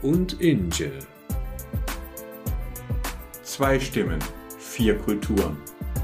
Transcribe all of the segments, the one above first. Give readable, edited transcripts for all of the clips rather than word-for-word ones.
und Inge. 2 Stimmen, 4 Kulturen.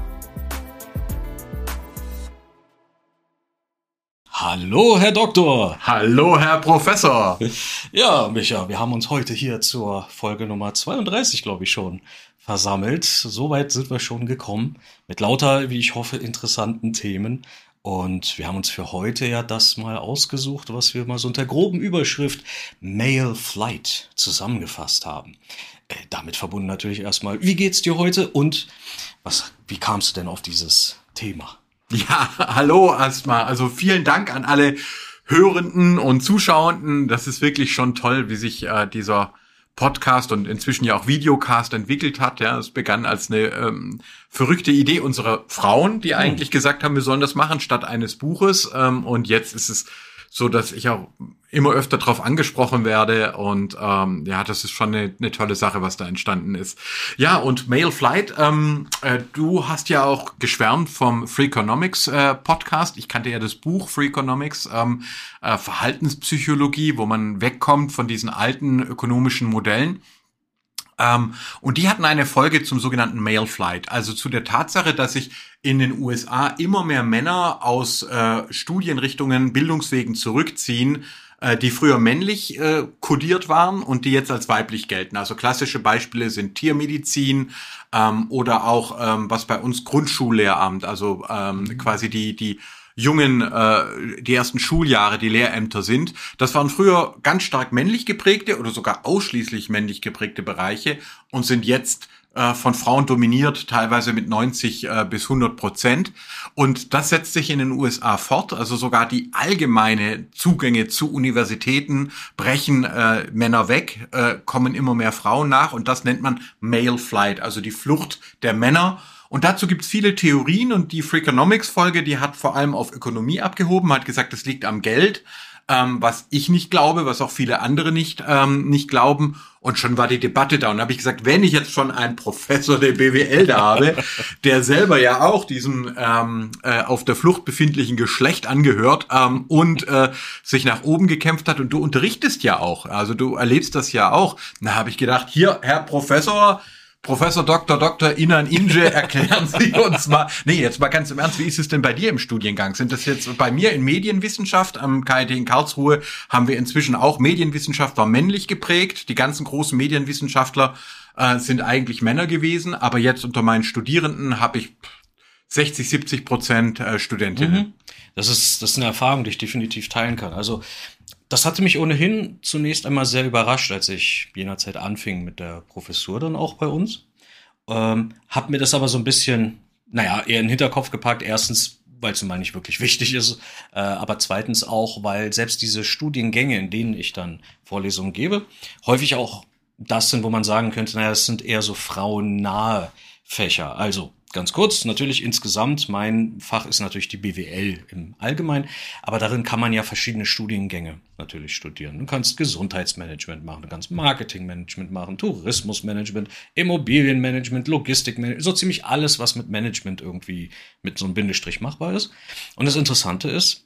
Hallo, Herr Doktor. Hallo, Herr Professor. Ja, Micha, wir haben uns heute hier zur Folge Nummer 32, glaube ich, schon versammelt. Soweit sind wir schon gekommen mit lauter, wie ich hoffe, interessanten Themen. Und wir haben uns für heute ja das mal ausgesucht, was wir mal so unter groben Überschrift Male Flight zusammengefasst haben. Damit verbunden natürlich erstmal, wie geht's dir heute und wie kamst du denn auf dieses Thema? Ja, hallo erstmal. Also vielen Dank an alle Hörenden und Zuschauenden. Das ist wirklich schon toll, wie sich dieser Podcast und inzwischen ja auch Videocast entwickelt hat. Ja, es begann als eine verrückte Idee unserer Frauen, die eigentlich gesagt haben, wir sollen das machen statt eines Buches. Und jetzt ist es so, dass ich auch immer öfter darauf angesprochen werde und ja, das ist schon eine tolle Sache, was da entstanden ist. Ja, und Male Flight, du hast ja auch geschwärmt vom Freakonomics Podcast. Ich kannte ja das Buch Freakonomics, Verhaltenspsychologie, wo man wegkommt von diesen alten ökonomischen Modellen. Und die hatten eine Folge zum sogenannten Male Flight, also zu der Tatsache, dass sich in den USA immer mehr Männer aus Studienrichtungen, Bildungswegen zurückziehen, die früher männlich kodiert waren und die jetzt als weiblich gelten. Also klassische Beispiele sind Tiermedizin oder auch was bei uns Grundschullehramt, also quasi die jungen, die ersten Schuljahre, die Lehrämter sind. Das waren früher ganz stark männlich geprägte oder sogar ausschließlich männlich geprägte Bereiche und sind jetzt von Frauen dominiert, teilweise mit 90 bis 100%. Und das setzt sich in den USA fort. Also sogar die allgemeine Zugänge zu Universitäten brechen Männer weg, kommen immer mehr Frauen nach. Und das nennt man Male Flight, also die Flucht der Männer. Und dazu gibt's viele Theorien und die Freakonomics-Folge, die hat vor allem auf Ökonomie abgehoben, hat gesagt, es liegt am Geld, was ich nicht glaube, was auch viele andere nicht glauben. Und schon war die Debatte da. Und da habe ich gesagt, wenn ich jetzt schon einen Professor der BWL da habe, der selber ja auch diesem auf der Flucht befindlichen Geschlecht angehört und sich nach oben gekämpft hat und du unterrichtest ja auch, also du erlebst das ja auch. Da habe ich gedacht, hier, Herr Professor Dr. Inan Inge, erklären Sie uns mal. Nee, jetzt mal ganz im Ernst, wie ist es denn bei dir im Studiengang? Sind das jetzt bei mir in Medienwissenschaft am KIT in Karlsruhe haben wir inzwischen auch Medienwissenschaftler männlich geprägt. Die ganzen großen Medienwissenschaftler sind eigentlich Männer gewesen, aber jetzt unter meinen Studierenden habe ich 60-70% Studentinnen. Das ist eine Erfahrung, die ich definitiv teilen kann. Also das hatte mich ohnehin zunächst einmal sehr überrascht, als ich jenerzeit anfing mit der Professur dann auch bei uns. Hab mir das aber so ein bisschen, eher in den Hinterkopf gepackt. Erstens, weil es nun mal nicht wirklich wichtig ist, aber zweitens auch, weil selbst diese Studiengänge, in denen ich dann Vorlesungen gebe, häufig auch das sind, wo man sagen könnte, das sind eher so frauennahe Fächer. Also ganz kurz, natürlich insgesamt, mein Fach ist natürlich die BWL im Allgemeinen, aber darin kann man ja verschiedene Studiengänge natürlich studieren. Du kannst Gesundheitsmanagement machen, du kannst Marketingmanagement machen, Tourismusmanagement, Immobilienmanagement, Logistikmanagement, so ziemlich alles, was mit Management irgendwie mit so einem Bindestrich machbar ist. Und das Interessante ist,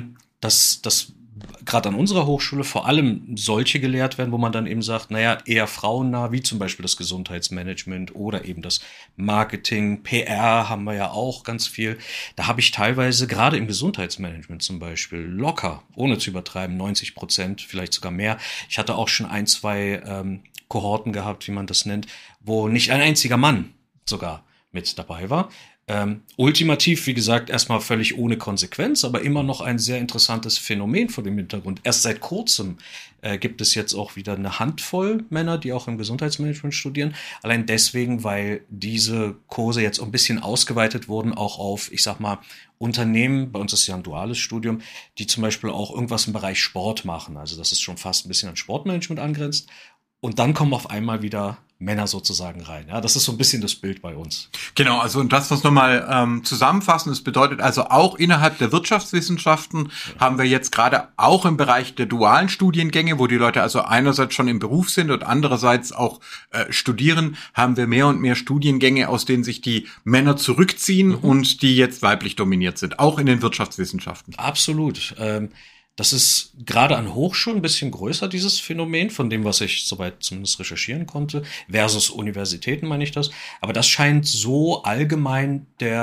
dass gerade an unserer Hochschule vor allem solche gelehrt werden, wo man dann eben sagt, eher frauennah, wie zum Beispiel das Gesundheitsmanagement oder eben das Marketing, PR haben wir ja auch ganz viel. Da habe ich teilweise, gerade im Gesundheitsmanagement zum Beispiel, locker, ohne zu übertreiben, 90%, vielleicht sogar mehr. Ich hatte auch schon 1-2 Kohorten gehabt, wie man das nennt, wo nicht ein einziger Mann sogar mit dabei war. Ultimativ, wie gesagt, erstmal völlig ohne Konsequenz, aber immer noch ein sehr interessantes Phänomen vor dem Hintergrund. Erst seit kurzem gibt es jetzt auch wieder eine Handvoll Männer, die auch im Gesundheitsmanagement studieren. Allein deswegen, weil diese Kurse jetzt ein bisschen ausgeweitet wurden, auch auf, ich sag mal, Unternehmen, bei uns ist ja ein duales Studium, die zum Beispiel auch irgendwas im Bereich Sport machen. Also das ist schon fast ein bisschen an Sportmanagement angrenzt. Und dann kommen auf einmal wieder Männer sozusagen rein. Ja, das ist so ein bisschen das Bild bei uns. Genau, also und das, was nochmal zusammenfassen, das bedeutet also auch innerhalb der Wirtschaftswissenschaften haben wir jetzt gerade auch im Bereich der dualen Studiengänge, wo die Leute also einerseits schon im Beruf sind und andererseits auch studieren, haben wir mehr und mehr Studiengänge, aus denen sich die Männer zurückziehen und die jetzt weiblich dominiert sind, auch in den Wirtschaftswissenschaften. Absolut. Das ist gerade an Hochschulen ein bisschen größer, dieses Phänomen, von dem, was ich soweit zumindest recherchieren konnte, versus Universitäten meine ich das. Aber das scheint so allgemein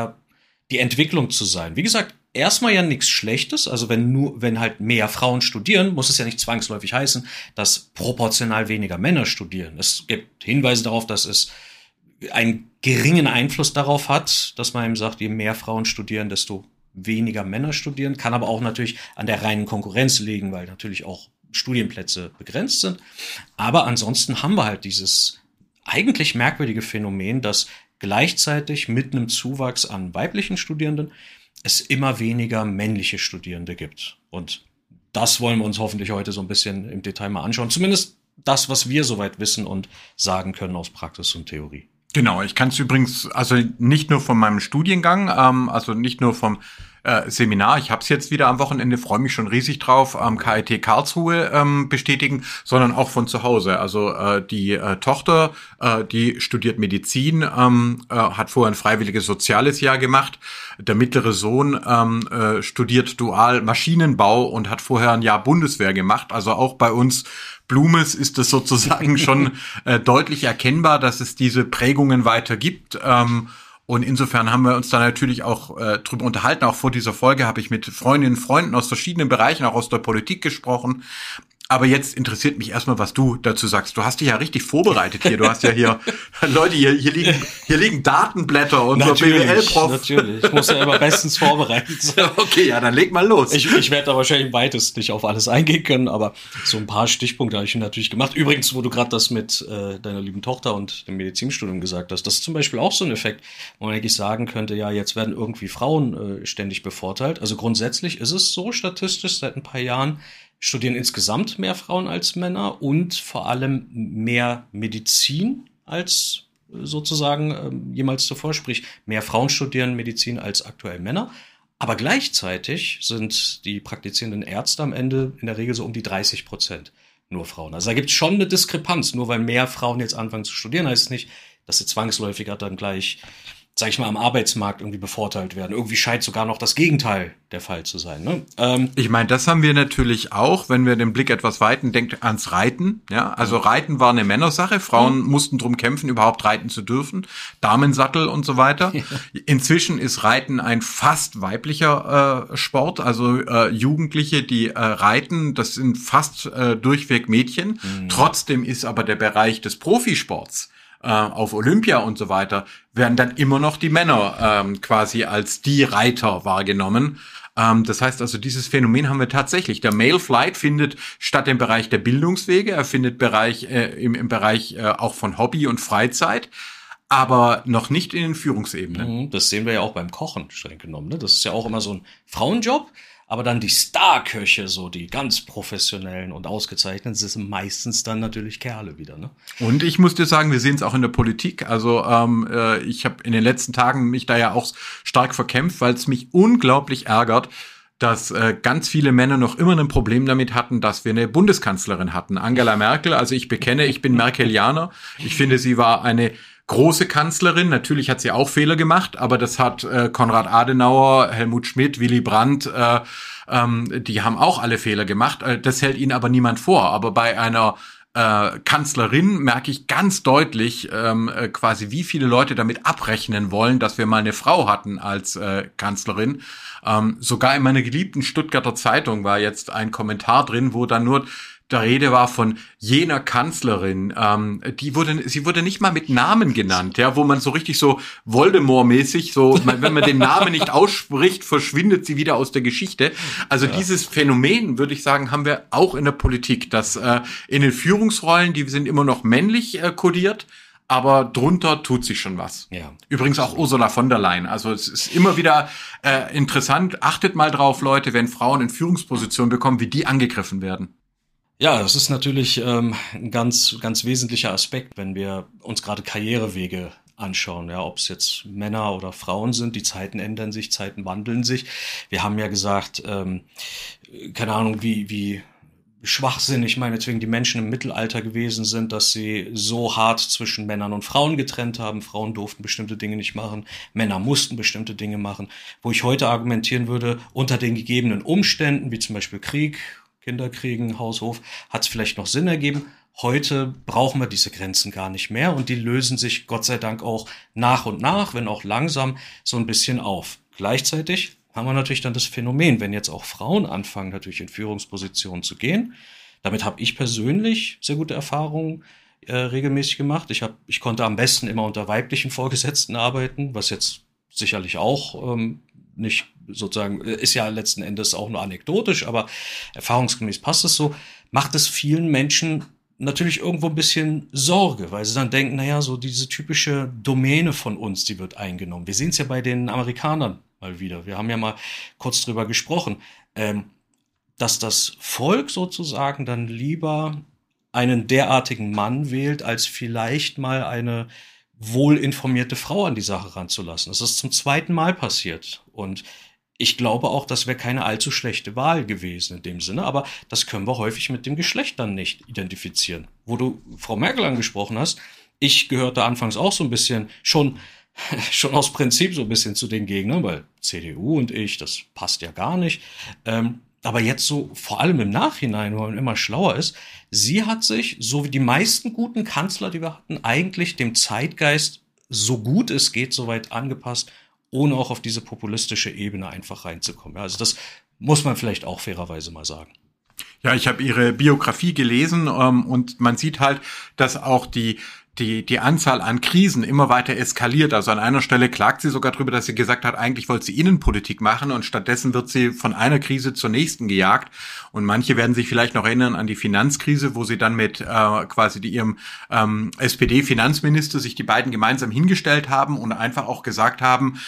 die Entwicklung zu sein. Wie gesagt, erstmal ja nichts Schlechtes. Also wenn halt mehr Frauen studieren, muss es ja nicht zwangsläufig heißen, dass proportional weniger Männer studieren. Es gibt Hinweise darauf, dass es einen geringen Einfluss darauf hat, dass man eben sagt, je mehr Frauen studieren, desto weniger Männer studieren. Kann aber auch natürlich an der reinen Konkurrenz liegen, weil natürlich auch Studienplätze begrenzt sind. Aber ansonsten haben wir halt dieses eigentlich merkwürdige Phänomen, dass gleichzeitig mit einem Zuwachs an weiblichen Studierenden es immer weniger männliche Studierende gibt. Und das wollen wir uns hoffentlich heute so ein bisschen im Detail mal anschauen. Zumindest das, was wir soweit wissen und sagen können aus Praxis und Theorie. Genau, ich kann es übrigens, also nicht nur von meinem Studiengang, also nicht nur vom Seminar, ich habe es jetzt wieder am Wochenende, freue mich schon riesig drauf, am KIT Karlsruhe bestätigen, sondern auch von zu Hause. Also die Tochter, die studiert Medizin, hat vorher ein freiwilliges soziales Jahr gemacht. Der mittlere Sohn studiert dual Maschinenbau und hat vorher ein Jahr Bundeswehr gemacht. Also auch bei uns Blumes ist es sozusagen schon deutlich erkennbar, dass es diese Prägungen weiter gibt. Und insofern haben wir uns da natürlich auch drüber unterhalten. Auch vor dieser Folge habe ich mit Freundinnen und Freunden aus verschiedenen Bereichen, auch aus der Politik gesprochen. Aber jetzt interessiert mich erstmal, was du dazu sagst. Du hast dich ja richtig vorbereitet hier. Du hast ja hier, Leute, hier liegen Datenblätter und so BWL-Prof. Natürlich, ich muss ja immer bestens vorbereitet sein. Okay, ja, dann leg mal los. Ich werde da wahrscheinlich weitest nicht auf alles eingehen können, aber so ein paar Stichpunkte habe ich natürlich gemacht. Übrigens, wo du gerade das mit deiner lieben Tochter und dem Medizinstudium gesagt hast, das ist zum Beispiel auch so ein Effekt, wo man eigentlich sagen könnte, ja, jetzt werden irgendwie Frauen ständig bevorteilt. Also grundsätzlich ist es so statistisch seit ein paar Jahren, studieren insgesamt mehr Frauen als Männer und vor allem mehr Medizin als sozusagen jemals zuvor. Sprich, mehr Frauen studieren Medizin als aktuell Männer. Aber gleichzeitig sind die praktizierenden Ärzte am Ende in der Regel so um die 30% nur Frauen. Also da gibt es schon eine Diskrepanz. Nur weil mehr Frauen jetzt anfangen zu studieren, heißt es nicht, dass sie zwangsläufiger dann gleich, sag ich mal, am Arbeitsmarkt irgendwie bevorteilt werden. Irgendwie scheint sogar noch das Gegenteil der Fall zu sein. Ne? Ich meine, das haben wir natürlich auch, wenn wir den Blick etwas weiten, denkt ans Reiten. Ja, also Reiten war eine Männersache. Frauen mussten drum kämpfen, überhaupt reiten zu dürfen. Damensattel und so weiter. Inzwischen ist Reiten ein fast weiblicher Sport. Also Jugendliche, die reiten, das sind fast durchweg Mädchen. Trotzdem ist aber der Bereich des Profisports auf Olympia und so weiter, werden dann immer noch die Männer quasi als die Reiter wahrgenommen. Das heißt also, dieses Phänomen haben wir tatsächlich. Der Male Flight findet statt im Bereich der Bildungswege, er findet im Bereich auch von Hobby und Freizeit, aber noch nicht in den Führungsebenen. Das sehen wir ja auch beim Kochen streng genommen. Ne? Das ist ja auch immer so ein Frauenjob. Aber dann die Star-Köche, so die ganz professionellen und ausgezeichneten, das sind meistens dann natürlich Kerle wieder, ne? Und ich muss dir sagen, wir sehen es auch in der Politik. Also ich habe in den letzten Tagen mich da ja auch stark verkämpft, weil es mich unglaublich ärgert, dass ganz viele Männer noch immer ein Problem damit hatten, dass wir eine Bundeskanzlerin hatten. Angela Merkel, also ich bekenne, ich bin Merkelianer. Ich finde, sie war eine große Kanzlerin. Natürlich hat sie auch Fehler gemacht, aber das hat Konrad Adenauer, Helmut Schmidt, Willy Brandt, die haben auch alle Fehler gemacht. Das hält ihnen aber niemand vor. Aber bei einer Kanzlerin merke ich ganz deutlich quasi, wie viele Leute damit abrechnen wollen, dass wir mal eine Frau hatten als Kanzlerin. Sogar in meiner geliebten Stuttgarter Zeitung war jetzt ein Kommentar drin, wo dann nur der Rede war von jener Kanzlerin, sie wurde nicht mal mit Namen genannt, ja, wo man so richtig so Voldemort-mäßig, so, wenn man den Namen nicht ausspricht, verschwindet sie wieder aus der Geschichte. Also dieses Phänomen, würde ich sagen, haben wir auch in der Politik, dass in den Führungsrollen, die sind immer noch männlich kodiert, aber drunter tut sich schon was. Ja. Übrigens auch Ursula von der Leyen. Also es ist immer wieder interessant. Achtet mal drauf, Leute, wenn Frauen in Führungspositionen bekommen, wie die angegriffen werden. Ja, das ist natürlich ein ganz, ganz wesentlicher Aspekt, wenn wir uns gerade Karrierewege anschauen, ja, ob es jetzt Männer oder Frauen sind. Die Zeiten ändern sich, Zeiten wandeln sich. Wir haben ja gesagt, keine Ahnung, wie schwachsinnig meinetwegen die Menschen im Mittelalter gewesen sind, dass sie so hart zwischen Männern und Frauen getrennt haben. Frauen durften bestimmte Dinge nicht machen, Männer mussten bestimmte Dinge machen. Wo ich heute argumentieren würde, unter den gegebenen Umständen, wie zum Beispiel Krieg, Kinderkriegen, Haushof, hat es vielleicht noch Sinn ergeben. Heute brauchen wir diese Grenzen gar nicht mehr und die lösen sich Gott sei Dank auch nach und nach, wenn auch langsam, so ein bisschen auf. Gleichzeitig haben wir natürlich dann das Phänomen, wenn jetzt auch Frauen anfangen, natürlich in Führungspositionen zu gehen. Damit habe ich persönlich sehr gute Erfahrungen regelmäßig gemacht. Ich konnte am besten immer unter weiblichen Vorgesetzten arbeiten, was jetzt sicherlich auch nicht sozusagen, ist ja letzten Endes auch nur anekdotisch, aber erfahrungsgemäß passt es so, macht es vielen Menschen natürlich irgendwo ein bisschen Sorge, weil sie dann denken, naja, so diese typische Domäne von uns, die wird eingenommen. Wir sehen es ja bei den Amerikanern mal wieder. Wir haben ja mal kurz drüber gesprochen, dass das Volk sozusagen dann lieber einen derartigen Mann wählt, als vielleicht mal eine wohlinformierte Frau an die Sache ranzulassen. Das ist zum zweiten Mal passiert. Und ich glaube auch, das wäre keine allzu schlechte Wahl gewesen in dem Sinne, aber das können wir häufig mit dem Geschlecht dann nicht identifizieren. Wo du Frau Merkel angesprochen hast, ich gehörte anfangs auch so ein bisschen schon aus Prinzip so ein bisschen zu den Gegnern, weil CDU und ich, das passt ja gar nicht. Aber jetzt so, vor allem im Nachhinein, wo man immer schlauer ist, sie hat sich, so wie die meisten guten Kanzler, die wir hatten, eigentlich dem Zeitgeist, so gut es geht, soweit angepasst, ohne auch auf diese populistische Ebene einfach reinzukommen. Also das muss man vielleicht auch fairerweise mal sagen. Ja, ich habe ihre Biografie gelesen und man sieht halt, dass auch die Anzahl an Krisen immer weiter eskaliert. Also an einer Stelle klagt sie sogar drüber, dass sie gesagt hat, eigentlich wollte sie Innenpolitik machen und stattdessen wird sie von einer Krise zur nächsten gejagt. Und manche werden sich vielleicht noch erinnern an die Finanzkrise, wo sie dann mit ihrem SPD-Finanzminister sich die beiden gemeinsam hingestellt haben und einfach auch gesagt haben,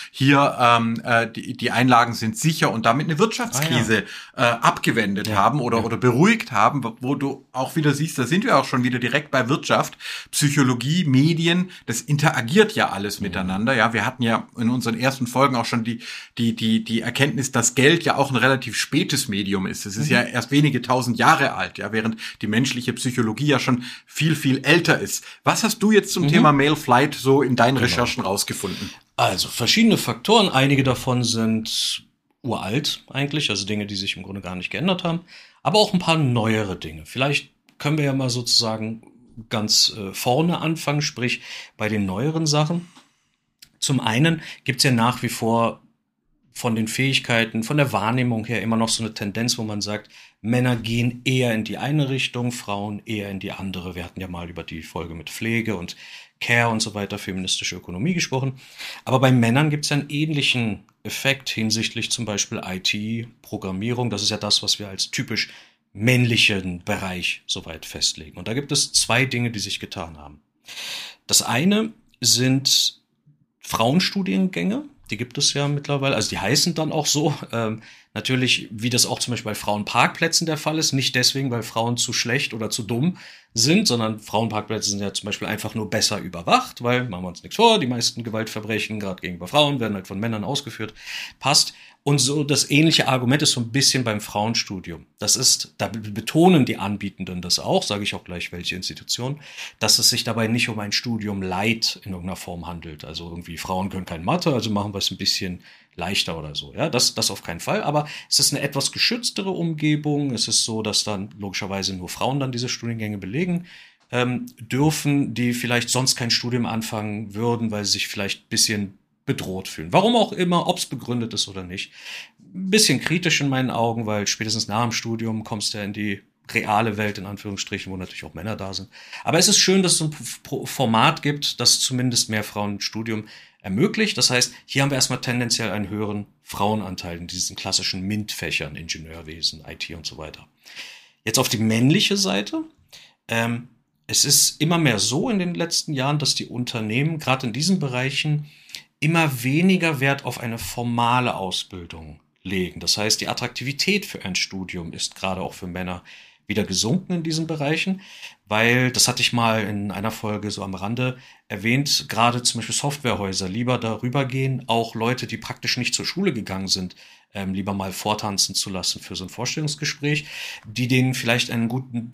hier die Einlagen sind sicher und damit eine Wirtschaftskrise abgewendet haben oder beruhigt haben, wo du auch wieder siehst, da sind wir auch schon wieder direkt bei Wirtschaft, Psychologie, Medien, das interagiert ja alles miteinander. Ja, wir hatten ja in unseren ersten Folgen auch schon die Erkenntnis, dass Geld ja auch ein relativ spätes Medium ist. Es ist ja erst wenige tausend Jahre alt, ja, während die menschliche Psychologie ja schon viel, viel älter ist. Was hast du jetzt zum Thema Male Flight so in deinen Recherchen rausgefunden? Also verschiedene Faktoren. Einige davon sind uralt eigentlich, also Dinge, die sich im Grunde gar nicht geändert haben, aber auch ein paar neuere Dinge. Vielleicht können wir ja mal sozusagen ganz vorne anfangen, sprich bei den neueren Sachen. Zum einen gibt's ja nach wie vor von den Fähigkeiten, von der Wahrnehmung her immer noch so eine Tendenz, wo man sagt, Männer gehen eher in die eine Richtung, Frauen eher in die andere. Wir hatten ja mal über die Folge mit Pflege und Care und so weiter, feministische Ökonomie gesprochen. Aber bei Männern gibt's ja einen ähnlichen Effekt hinsichtlich zum Beispiel IT, Programmierung. Das ist ja das, was wir als typisch männlichen Bereich soweit festlegen. Und da gibt es zwei Dinge, die sich getan haben. Das eine sind Frauenstudiengänge, die gibt es ja mittlerweile, also die heißen dann auch so, natürlich, wie das auch zum Beispiel bei Frauenparkplätzen der Fall ist, nicht deswegen, weil Frauen zu schlecht oder zu dumm sind, sondern Frauenparkplätze sind ja zum Beispiel einfach nur besser überwacht, weil, machen wir uns nichts vor, die meisten Gewaltverbrechen, gerade gegenüber Frauen, werden halt von Männern ausgeführt, passt. Und so das ähnliche Argument ist so ein bisschen beim Frauenstudium. Das ist, da betonen die Anbietenden das auch, sage ich auch gleich, welche Institution, dass es sich dabei nicht um ein Studium Light in irgendeiner Form handelt. Also irgendwie Frauen können kein Mathe, also machen wir es ein bisschen leichter oder so. Ja, das auf keinen Fall. Aber es ist eine etwas geschütztere Umgebung. Es ist so, dass dann logischerweise nur Frauen dann diese Studiengänge belegen dürfen, die vielleicht sonst kein Studium anfangen würden, weil sie sich vielleicht ein bisschen bedroht fühlen. Warum auch immer, ob es begründet ist oder nicht. Ein bisschen kritisch in meinen Augen, weil spätestens nach dem Studium kommst du ja in die reale Welt, in Anführungsstrichen, wo natürlich auch Männer da sind. Aber es ist schön, dass es ein Format gibt, das zumindest mehr Frauen ein Studium ermöglicht. Das heißt, hier haben wir erstmal tendenziell einen höheren Frauenanteil in diesen klassischen MINT-Fächern, Ingenieurwesen, IT und so weiter. Jetzt auf die männliche Seite. Es ist immer mehr so in den letzten Jahren, dass die Unternehmen gerade in diesen Bereichen immer weniger Wert auf eine formale Ausbildung legen. Das heißt, die Attraktivität für ein Studium ist gerade auch für Männer wieder gesunken in diesen Bereichen, weil, das hatte ich mal in einer Folge so am Rande erwähnt, gerade zum Beispiel Softwarehäuser lieber darüber gehen, auch Leute, die praktisch nicht zur Schule gegangen sind, lieber mal vortanzen zu lassen für so ein Vorstellungsgespräch, die denen vielleicht einen guten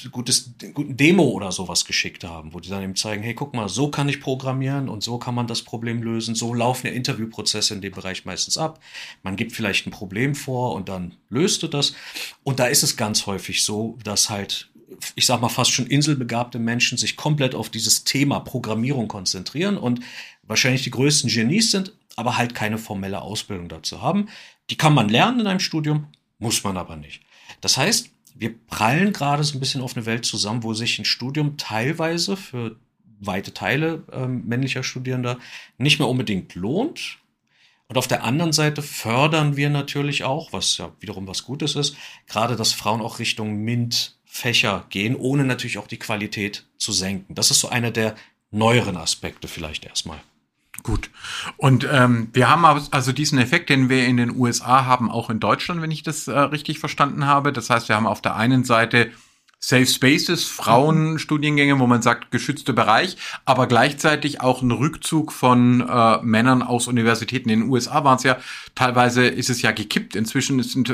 Demo oder sowas geschickt haben, wo die dann eben zeigen, hey, guck mal, so kann ich programmieren und so kann man das Problem lösen, so laufen ja Interviewprozesse in dem Bereich meistens ab. Man gibt vielleicht ein Problem vor und dann löst du das. Und da ist es ganz häufig so, dass halt, ich sag mal, fast schon inselbegabte Menschen sich komplett auf dieses Thema Programmierung konzentrieren und wahrscheinlich die größten Genies sind, aber halt keine formelle Ausbildung dazu haben. Die kann man lernen in einem Studium, muss man aber nicht. Das heißt, wir prallen gerade so ein bisschen auf eine Welt zusammen, wo sich ein Studium teilweise für weite Teile männlicher Studierender nicht mehr unbedingt lohnt. Und auf der anderen Seite fördern wir natürlich auch, was ja wiederum was Gutes ist, gerade, dass Frauen auch Richtung MINT-Fächer gehen, ohne natürlich auch die Qualität zu senken. Das ist so einer der neueren Aspekte vielleicht erstmal. Gut. Und wir haben also diesen Effekt, den wir in den USA haben, auch in Deutschland, wenn ich das richtig verstanden habe. Das heißt, wir haben auf der einen Seite Safe Spaces, Frauenstudiengänge, wo man sagt, geschützter Bereich, aber gleichzeitig auch ein Rückzug von Männern aus Universitäten. In den USA waren es ja, teilweise ist es ja gekippt. Inzwischen sind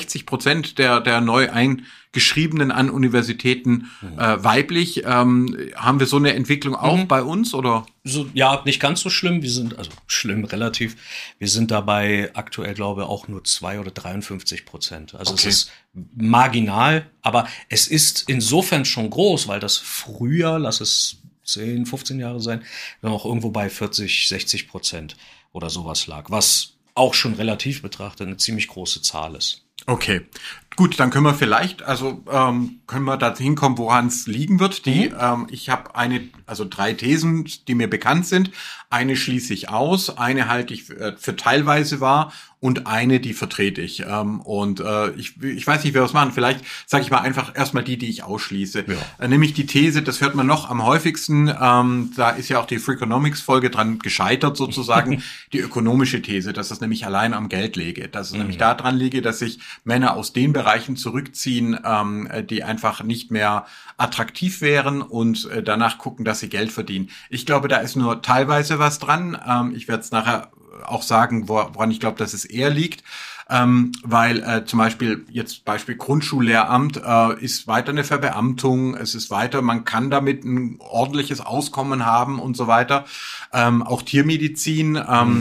60% der neu Eingeschriebenen an Universitäten weiblich. Haben wir so eine Entwicklung auch bei uns, oder? So, ja, nicht ganz so schlimm. Wir sind, also schlimm relativ. Wir sind dabei aktuell, glaube ich, auch nur 2 oder 53%. Also Okay. es ist marginal, aber es ist insofern schon groß, weil das früher, lass es 10, 15 Jahre sein, noch irgendwo bei 40-60% oder sowas lag, was auch schon relativ betrachtet eine ziemlich große Zahl ist. Okay, gut, dann können wir vielleicht, können wir da hinkommen, woran es liegen wird. Ich habe also 3 Thesen, die mir bekannt sind. Eine schließe ich aus, eine halte ich für teilweise wahr und eine, die vertrete ich. Ich weiß nicht, wer was machen. Vielleicht sage ich mal einfach erstmal die ich ausschließe. Ja. Nämlich die These, das hört man noch am häufigsten, da ist ja auch die Freakonomics-Folge dran gescheitert sozusagen, die ökonomische These, dass es nämlich allein am Geld läge. Dass es nämlich daran liege, dass sich Männer aus den Bereichen zurückziehen, die einfach nicht mehr attraktiv wären und danach gucken, dass sie Geld verdienen. Ich glaube, da ist nur teilweise was dran. Ich werde es nachher auch sagen, woran ich glaube, dass es eher liegt. Weil zum Beispiel Grundschullehramt ist weiter eine Verbeamtung, es ist weiter, man kann damit ein ordentliches Auskommen haben und so weiter. Auch Tiermedizin,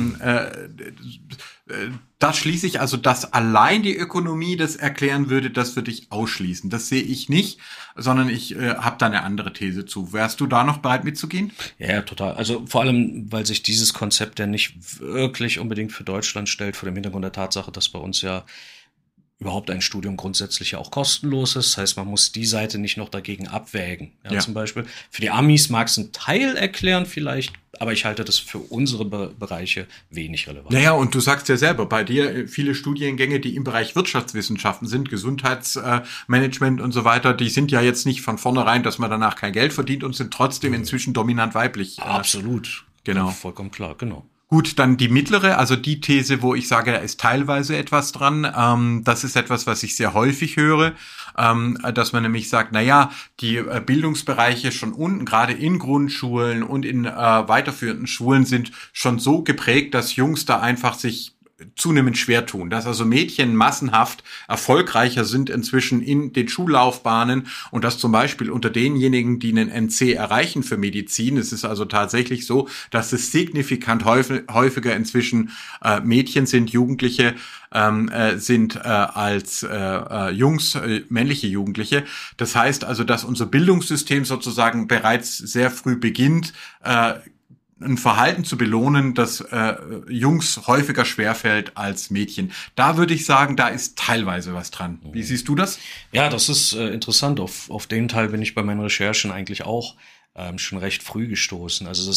das schließe ich, also dass allein die Ökonomie das erklären würde, das würde ich ausschließen. Das sehe ich nicht, sondern ich habe da eine andere These zu. Wärst du da noch bereit mitzugehen? Ja, total. Also vor allem, weil sich dieses Konzept ja nicht wirklich unbedingt für Deutschland stellt, vor dem Hintergrund der Tatsache, dass bei uns ja überhaupt ein Studium grundsätzlich ja auch kostenlos ist. Das heißt, man muss die Seite nicht noch dagegen abwägen. Ja. Zum Beispiel für die Amis mag es einen Teil erklären vielleicht, aber ich halte das für unsere Bereiche wenig relevant. Naja, und du sagst ja selber, bei dir viele Studiengänge, die im Bereich Wirtschaftswissenschaften sind, Gesundheitsmanagement und so weiter, die sind ja jetzt nicht von vornherein, dass man danach kein Geld verdient und sind trotzdem inzwischen dominant weiblich. Absolut. Genau. Vollkommen klar, genau. Gut, dann die mittlere, also die These, wo ich sage, da ist teilweise etwas dran. Das ist etwas, was ich sehr häufig höre, dass man nämlich sagt, na ja, die Bildungsbereiche schon unten, gerade in Grundschulen und in weiterführenden Schulen sind schon so geprägt, dass Jungs da einfach sich zunehmend schwer tun, dass also Mädchen massenhaft erfolgreicher sind inzwischen in den Schullaufbahnen und dass zum Beispiel unter denjenigen, die einen NC erreichen für Medizin, es ist also tatsächlich so, dass es signifikant häufiger inzwischen Mädchen sind, Jugendliche sind als Jungs, männliche Jugendliche. Das heißt also, dass unser Bildungssystem sozusagen bereits sehr früh beginnt, ein Verhalten zu belohnen, das Jungs häufiger schwerfällt als Mädchen. Da würde ich sagen, da ist teilweise was dran. Wie siehst du das? Ja, das ist interessant. Auf den Teil bin ich bei meinen Recherchen eigentlich auch schon recht früh gestoßen. Also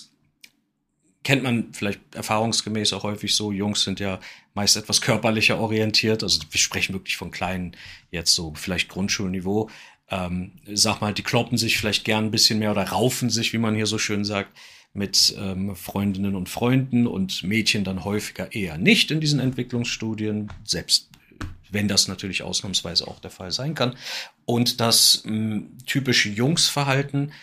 kennt man vielleicht erfahrungsgemäß auch häufig so, Jungs sind ja meist etwas körperlicher orientiert. Also wir sprechen wirklich von kleinen, jetzt so vielleicht Grundschulniveau. Sag mal, die kloppen sich vielleicht gern ein bisschen mehr oder raufen sich, wie man hier so schön sagt, mit Freundinnen und Freunden und Mädchen dann häufiger eher nicht in diesen Entwicklungsstudien, selbst wenn das natürlich ausnahmsweise auch der Fall sein kann. Und das typische Jungsverhalten,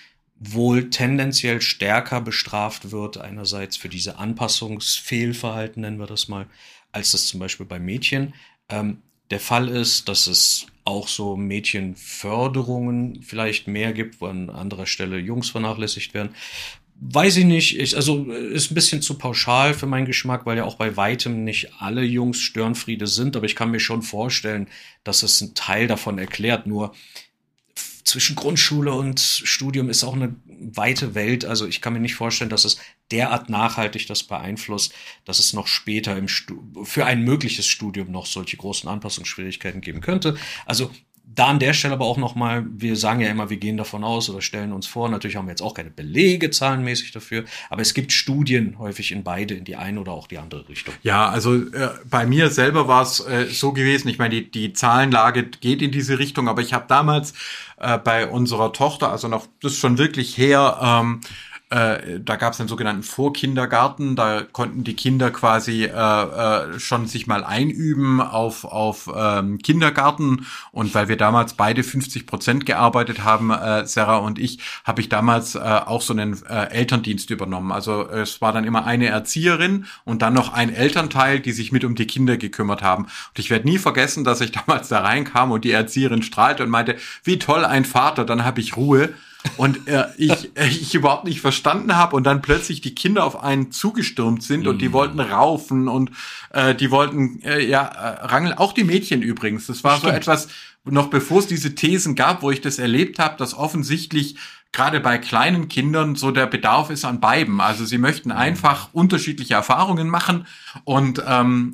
wohl tendenziell stärker bestraft wird, einerseits für diese Anpassungsfehlverhalten, nennen wir das mal, als das zum Beispiel bei Mädchen der Fall ist, dass es auch so Mädchenförderungen vielleicht mehr gibt, wo an anderer Stelle Jungs vernachlässigt werden. Weiß ich nicht, also ist ein bisschen zu pauschal für meinen Geschmack, weil ja auch bei weitem nicht alle Jungs Störenfriede sind, aber ich kann mir schon vorstellen, dass es einen Teil davon erklärt, nur zwischen Grundschule und Studium ist auch eine weite Welt. Also ich kann mir nicht vorstellen, dass es derart nachhaltig das beeinflusst, dass es noch später für ein mögliches Studium noch solche großen Anpassungsschwierigkeiten geben könnte. Also da an der Stelle aber auch nochmal, wir sagen ja immer, wir gehen davon aus oder stellen uns vor, natürlich haben wir jetzt auch keine Belege zahlenmäßig dafür, aber es gibt Studien häufig in die eine oder auch die andere Richtung. Ja, also bei mir selber war es so gewesen, ich meine, die Zahlenlage geht in diese Richtung, aber ich habe damals bei unserer Tochter, also noch, das ist schon wirklich her, da gab es einen sogenannten Vorkindergarten, da konnten die Kinder quasi schon sich mal einüben auf Kindergarten, und weil wir damals beide 50% gearbeitet haben, Sarah und ich, habe ich damals auch so einen Elterndienst übernommen. Also es war dann immer eine Erzieherin und dann noch ein Elternteil, die sich mit um die Kinder gekümmert haben. Und ich werde nie vergessen, dass ich damals da reinkam und die Erzieherin strahlte und meinte, wie toll ein Vater, dann habe ich Ruhe. Und ich überhaupt nicht verstanden habe und dann plötzlich die Kinder auf einen zugestürmt sind und die wollten raufen und die wollten rangeln, auch die Mädchen übrigens. Das war so etwas, noch bevor es diese Thesen gab, wo ich das erlebt habe, dass offensichtlich gerade bei kleinen Kindern so der Bedarf ist an beiden. Also sie möchten einfach unterschiedliche Erfahrungen machen und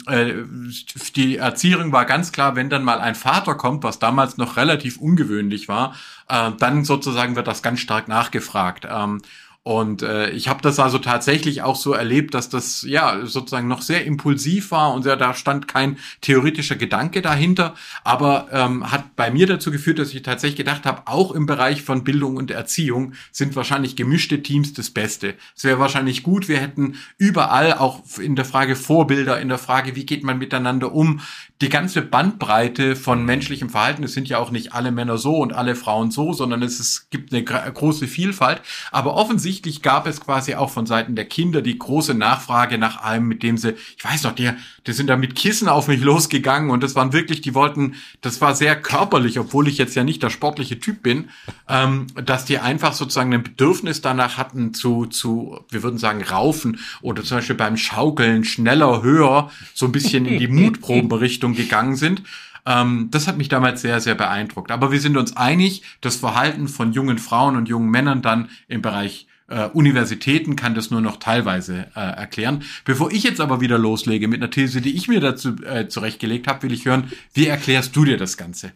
die Erzieherin war ganz klar, wenn dann mal ein Vater kommt, was damals noch relativ ungewöhnlich war, dann sozusagen wird das ganz stark nachgefragt. Und ich habe das also tatsächlich auch so erlebt, dass das ja sozusagen noch sehr impulsiv war und da stand kein theoretischer Gedanke dahinter, aber hat bei mir dazu geführt, dass ich tatsächlich gedacht habe, auch im Bereich von Bildung und Erziehung sind wahrscheinlich gemischte Teams das Beste. Es wäre wahrscheinlich gut, wir hätten überall, auch in der Frage Vorbilder, in der Frage, wie geht man miteinander um, die ganze Bandbreite von menschlichem Verhalten. Es sind ja auch nicht alle Männer so und alle Frauen so, sondern es gibt eine große Vielfalt. Aber offensichtlich gab es quasi auch von Seiten der Kinder die große Nachfrage nach allem, mit dem sie, ich weiß noch, die sind da mit Kissen auf mich losgegangen und das waren wirklich, das war sehr körperlich, obwohl ich jetzt ja nicht der sportliche Typ bin, dass die einfach sozusagen ein Bedürfnis danach hatten zu, wir würden sagen, raufen oder zum Beispiel beim Schaukeln schneller, höher, so ein bisschen in die Mutprobenrichtung gegangen sind. Das hat mich damals sehr, sehr beeindruckt. Aber wir sind uns einig, das Verhalten von jungen Frauen und jungen Männern dann im Bereich Universitäten kann das nur noch teilweise erklären. Bevor ich jetzt aber wieder loslege mit einer These, die ich mir dazu zurechtgelegt habe, will ich hören, wie erklärst du dir das Ganze?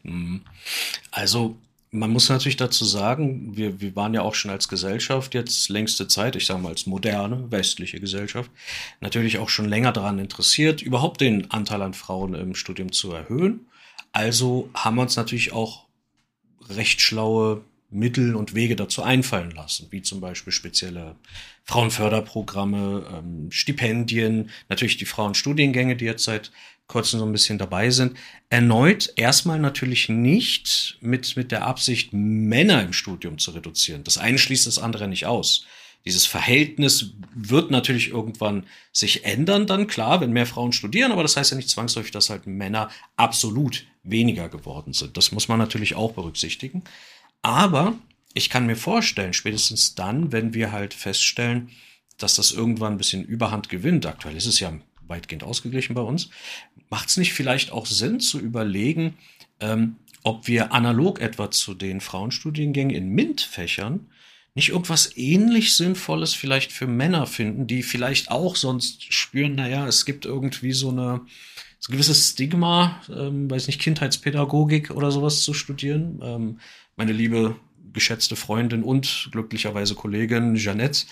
Also man muss natürlich dazu sagen, wir waren ja auch schon als Gesellschaft jetzt längste Zeit, ich sage mal als moderne, westliche Gesellschaft, natürlich auch schon länger daran interessiert, überhaupt den Anteil an Frauen im Studium zu erhöhen. Also haben wir uns natürlich auch recht schlaue Mittel und Wege dazu einfallen lassen, wie zum Beispiel spezielle Frauenförderprogramme, Stipendien, natürlich die Frauenstudiengänge, die jetzt seit kurzem so ein bisschen dabei sind. Erneut erstmal natürlich nicht mit der Absicht, Männer im Studium zu reduzieren. Das eine schließt das andere nicht aus. Dieses Verhältnis wird natürlich irgendwann sich ändern dann, klar, wenn mehr Frauen studieren, aber das heißt ja nicht zwangsläufig, dass halt Männer absolut weniger geworden sind. Das muss man natürlich auch berücksichtigen. Aber ich kann mir vorstellen, spätestens dann, wenn wir halt feststellen, dass das irgendwann ein bisschen Überhand gewinnt, aktuell ist es ja weitgehend ausgeglichen bei uns, macht es nicht vielleicht auch Sinn zu überlegen, ob wir analog etwa zu den Frauenstudiengängen in MINT-Fächern nicht irgendwas ähnlich Sinnvolles vielleicht für Männer finden, die vielleicht auch sonst spüren, naja, es gibt irgendwie so ein gewisses Stigma, weiß nicht, Kindheitspädagogik oder sowas zu studieren. Meine liebe geschätzte Freundin und glücklicherweise Kollegin Jeanette,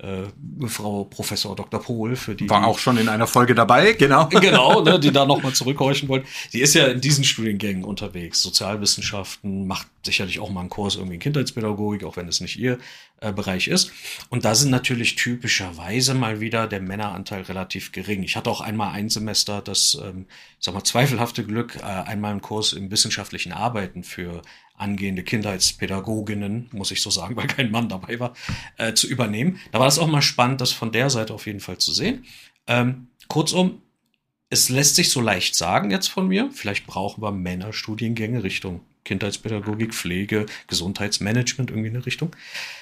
Frau Professor Dr. Pohl, für die war auch schon in einer Folge dabei, genau. Genau, ne, die da nochmal zurückhorchen wollen. Die ist ja in diesen Studiengängen unterwegs. Sozialwissenschaften, macht sicherlich auch mal einen Kurs irgendwie in Kindheitspädagogik, auch wenn es nicht ihr Bereich ist. Und da sind natürlich typischerweise mal wieder der Männeranteil relativ gering. Ich hatte auch einmal ein Semester das, ich sag mal, zweifelhafte Glück, einmal einen Kurs im wissenschaftlichen Arbeiten für angehende Kindheitspädagoginnen, muss ich so sagen, weil kein Mann dabei war, zu übernehmen. Da war es auch mal spannend, das von der Seite auf jeden Fall zu sehen. Kurzum, es lässt sich so leicht sagen jetzt von mir, vielleicht brauchen wir Männerstudiengänge Richtung Kindheitspädagogik, Pflege, Gesundheitsmanagement, irgendwie in eine Richtung.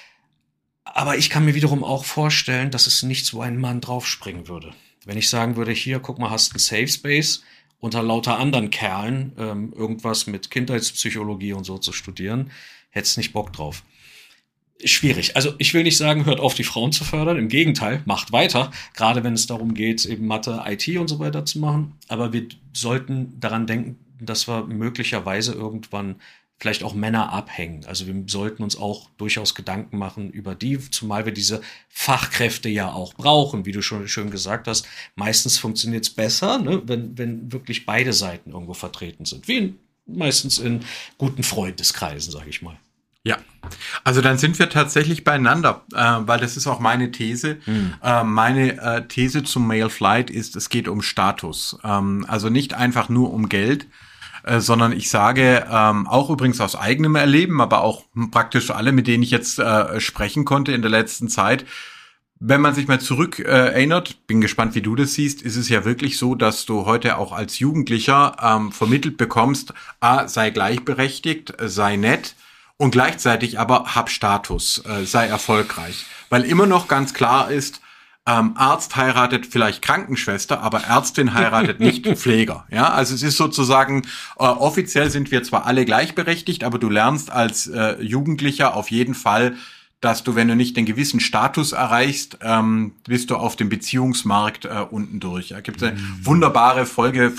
Aber ich kann mir wiederum auch vorstellen, dass es nichts, wo ein Mann draufspringen würde. Wenn ich sagen würde, hier, guck mal, hast einen Safe Space unter lauter anderen Kerlen, irgendwas mit Kindheitspsychologie und so zu studieren, hättest nicht Bock drauf. Schwierig. Also ich will nicht sagen, hört auf, die Frauen zu fördern. Im Gegenteil, macht weiter. Gerade wenn es darum geht, eben Mathe, IT und so weiter zu machen. Aber wir sollten daran denken, dass wir möglicherweise irgendwann vielleicht auch Männer abhängen. Also wir sollten uns auch durchaus Gedanken machen über die, zumal wir diese Fachkräfte ja auch brauchen, wie du schon schön gesagt hast. Meistens funktioniert es besser, ne, wenn wirklich beide Seiten irgendwo vertreten sind. Meistens in guten Freundeskreisen, sage ich mal. Ja, also dann sind wir tatsächlich beieinander, weil das ist auch meine These. Meine These zum Male Flight ist, es geht um Status. Also nicht einfach nur um Geld, sondern ich sage, auch übrigens aus eigenem Erleben, aber auch praktisch alle, mit denen ich jetzt sprechen konnte in der letzten Zeit, wenn man sich mal zurück erinnert, bin gespannt, wie du das siehst, ist es ja wirklich so, dass du heute auch als Jugendlicher vermittelt bekommst, sei gleichberechtigt, sei nett und gleichzeitig aber hab Status, sei erfolgreich. Weil immer noch ganz klar ist, Arzt heiratet vielleicht Krankenschwester, aber Ärztin heiratet nicht Pfleger. Ja, also es ist sozusagen, offiziell sind wir zwar alle gleichberechtigt, aber du lernst als Jugendlicher auf jeden Fall, dass du, wenn du nicht den gewissen Status erreichst, bist du auf dem Beziehungsmarkt unten durch. Da gibt es eine wunderbare Folge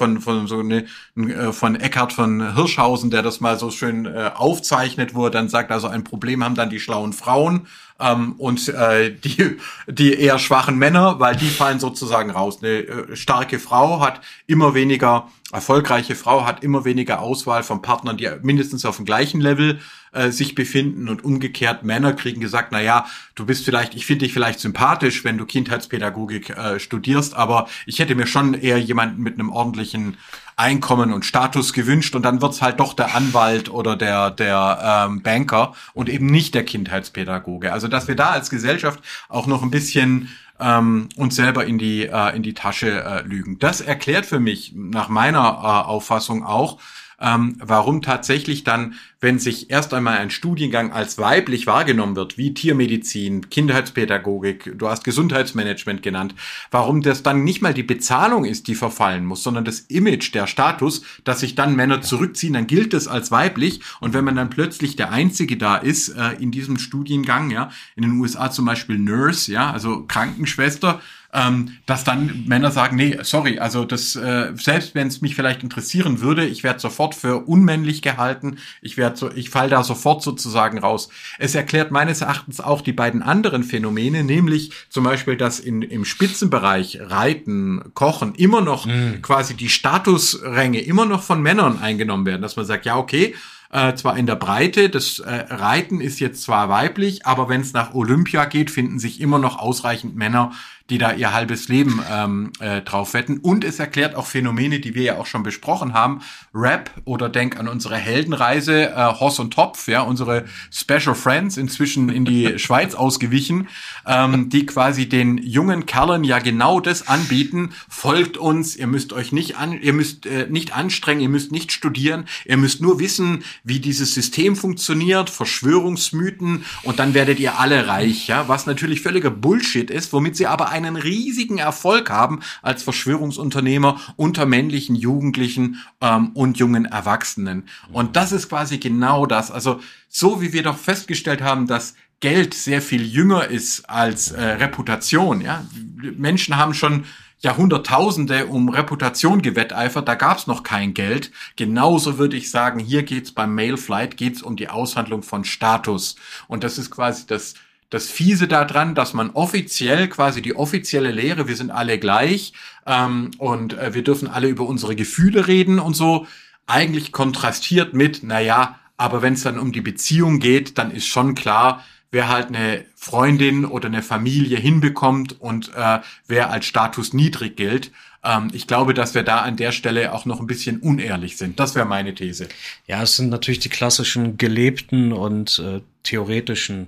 von Eckhard von Hirschhausen, der das mal so schön aufzeichnet, wo er dann sagt, also ein Problem haben dann die schlauen Frauen und die eher schwachen Männer, weil die fallen sozusagen raus. Eine starke Frau hat immer weniger, erfolgreiche Frau hat immer weniger Auswahl von Partnern, die mindestens auf dem gleichen Level sich befinden, und umgekehrt Männer kriegen gesagt, na ja, du bist vielleicht, ich finde dich vielleicht sympathisch, wenn du Kindheitspädagogik studierst, aber ich hätte mir schon eher jemanden mit einem ordentlichen Einkommen und Status gewünscht, und dann wird's halt doch der Anwalt oder der Banker und eben nicht der Kindheitspädagoge. Also dass wir da als Gesellschaft auch noch ein bisschen uns selber in die Tasche lügen. Das erklärt für mich nach meiner Auffassung auch, warum tatsächlich dann, wenn sich erst einmal ein Studiengang als weiblich wahrgenommen wird, wie Tiermedizin, Kindheitspädagogik, du hast Gesundheitsmanagement genannt, warum das dann nicht mal die Bezahlung ist, die verfallen muss, sondern das Image, der Status, dass sich dann Männer zurückziehen, dann gilt es als weiblich, und wenn man dann plötzlich der Einzige da ist in diesem Studiengang, ja, in den USA zum Beispiel Nurse, ja, also Krankenschwester, dass dann Männer sagen, nee, sorry, also das, selbst wenn es mich vielleicht interessieren würde, ich werde sofort für unmännlich gehalten, ich falle da sofort sozusagen raus. Es erklärt meines Erachtens auch die beiden anderen Phänomene, nämlich zum Beispiel, dass im Spitzenbereich Reiten, Kochen immer noch quasi die Statusränge immer noch von Männern eingenommen werden, dass man sagt, ja, okay, zwar in der Breite, das Reiten ist jetzt zwar weiblich, aber wenn es nach Olympia geht, finden sich immer noch ausreichend Männer, die da ihr halbes Leben drauf wetten. Und es erklärt auch Phänomene, die wir ja auch schon besprochen haben. Rap, oder denk an unsere Heldenreise, Hoss und Topf, ja, unsere Special Friends, inzwischen in die Schweiz ausgewichen, die quasi den jungen Kerlen ja genau das anbieten: folgt uns, ihr müsst nicht anstrengen, ihr müsst nicht studieren, ihr müsst nur wissen, wie dieses System funktioniert, Verschwörungsmythen, und dann werdet ihr alle reich, ja, was natürlich völliger Bullshit ist, womit sie aber einen riesigen Erfolg haben als Verschwörungsunternehmer unter männlichen Jugendlichen und jungen Erwachsenen. Und das ist quasi genau das. Also so wie wir doch festgestellt haben, dass Geld sehr viel jünger ist als Reputation. Ja, Menschen haben schon Jahrhunderttausende um Reputation gewetteifert, da gab's noch kein Geld. Genauso würde ich sagen, hier geht's beim Male Flight, geht's um die Aushandlung von Status. Und das ist quasi das Fiese daran, dass man offiziell, quasi die offizielle Lehre, wir sind alle gleich und wir dürfen alle über unsere Gefühle reden und so, eigentlich kontrastiert mit, naja, aber wenn es dann um die Beziehung geht, dann ist schon klar, wer halt eine Freundin oder eine Familie hinbekommt und wer als Status niedrig gilt. Ich glaube, dass wir da an der Stelle auch noch ein bisschen unehrlich sind. Das wäre meine These. Ja, es sind natürlich die klassischen gelebten und theoretischen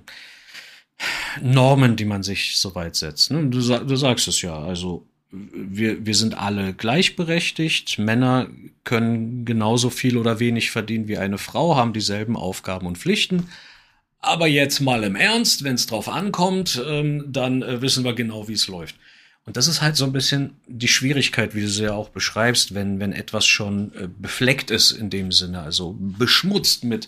Normen, die man sich so weit setzt. Ne? Du sagst es ja, also wir sind alle gleichberechtigt. Männer können genauso viel oder wenig verdienen wie eine Frau, haben dieselben Aufgaben und Pflichten. Aber jetzt mal im Ernst, wenn es drauf ankommt, dann wissen wir genau, wie es läuft. Und das ist halt so ein bisschen die Schwierigkeit, wie du sie ja auch beschreibst, wenn etwas schon befleckt ist in dem Sinne, also beschmutzt mit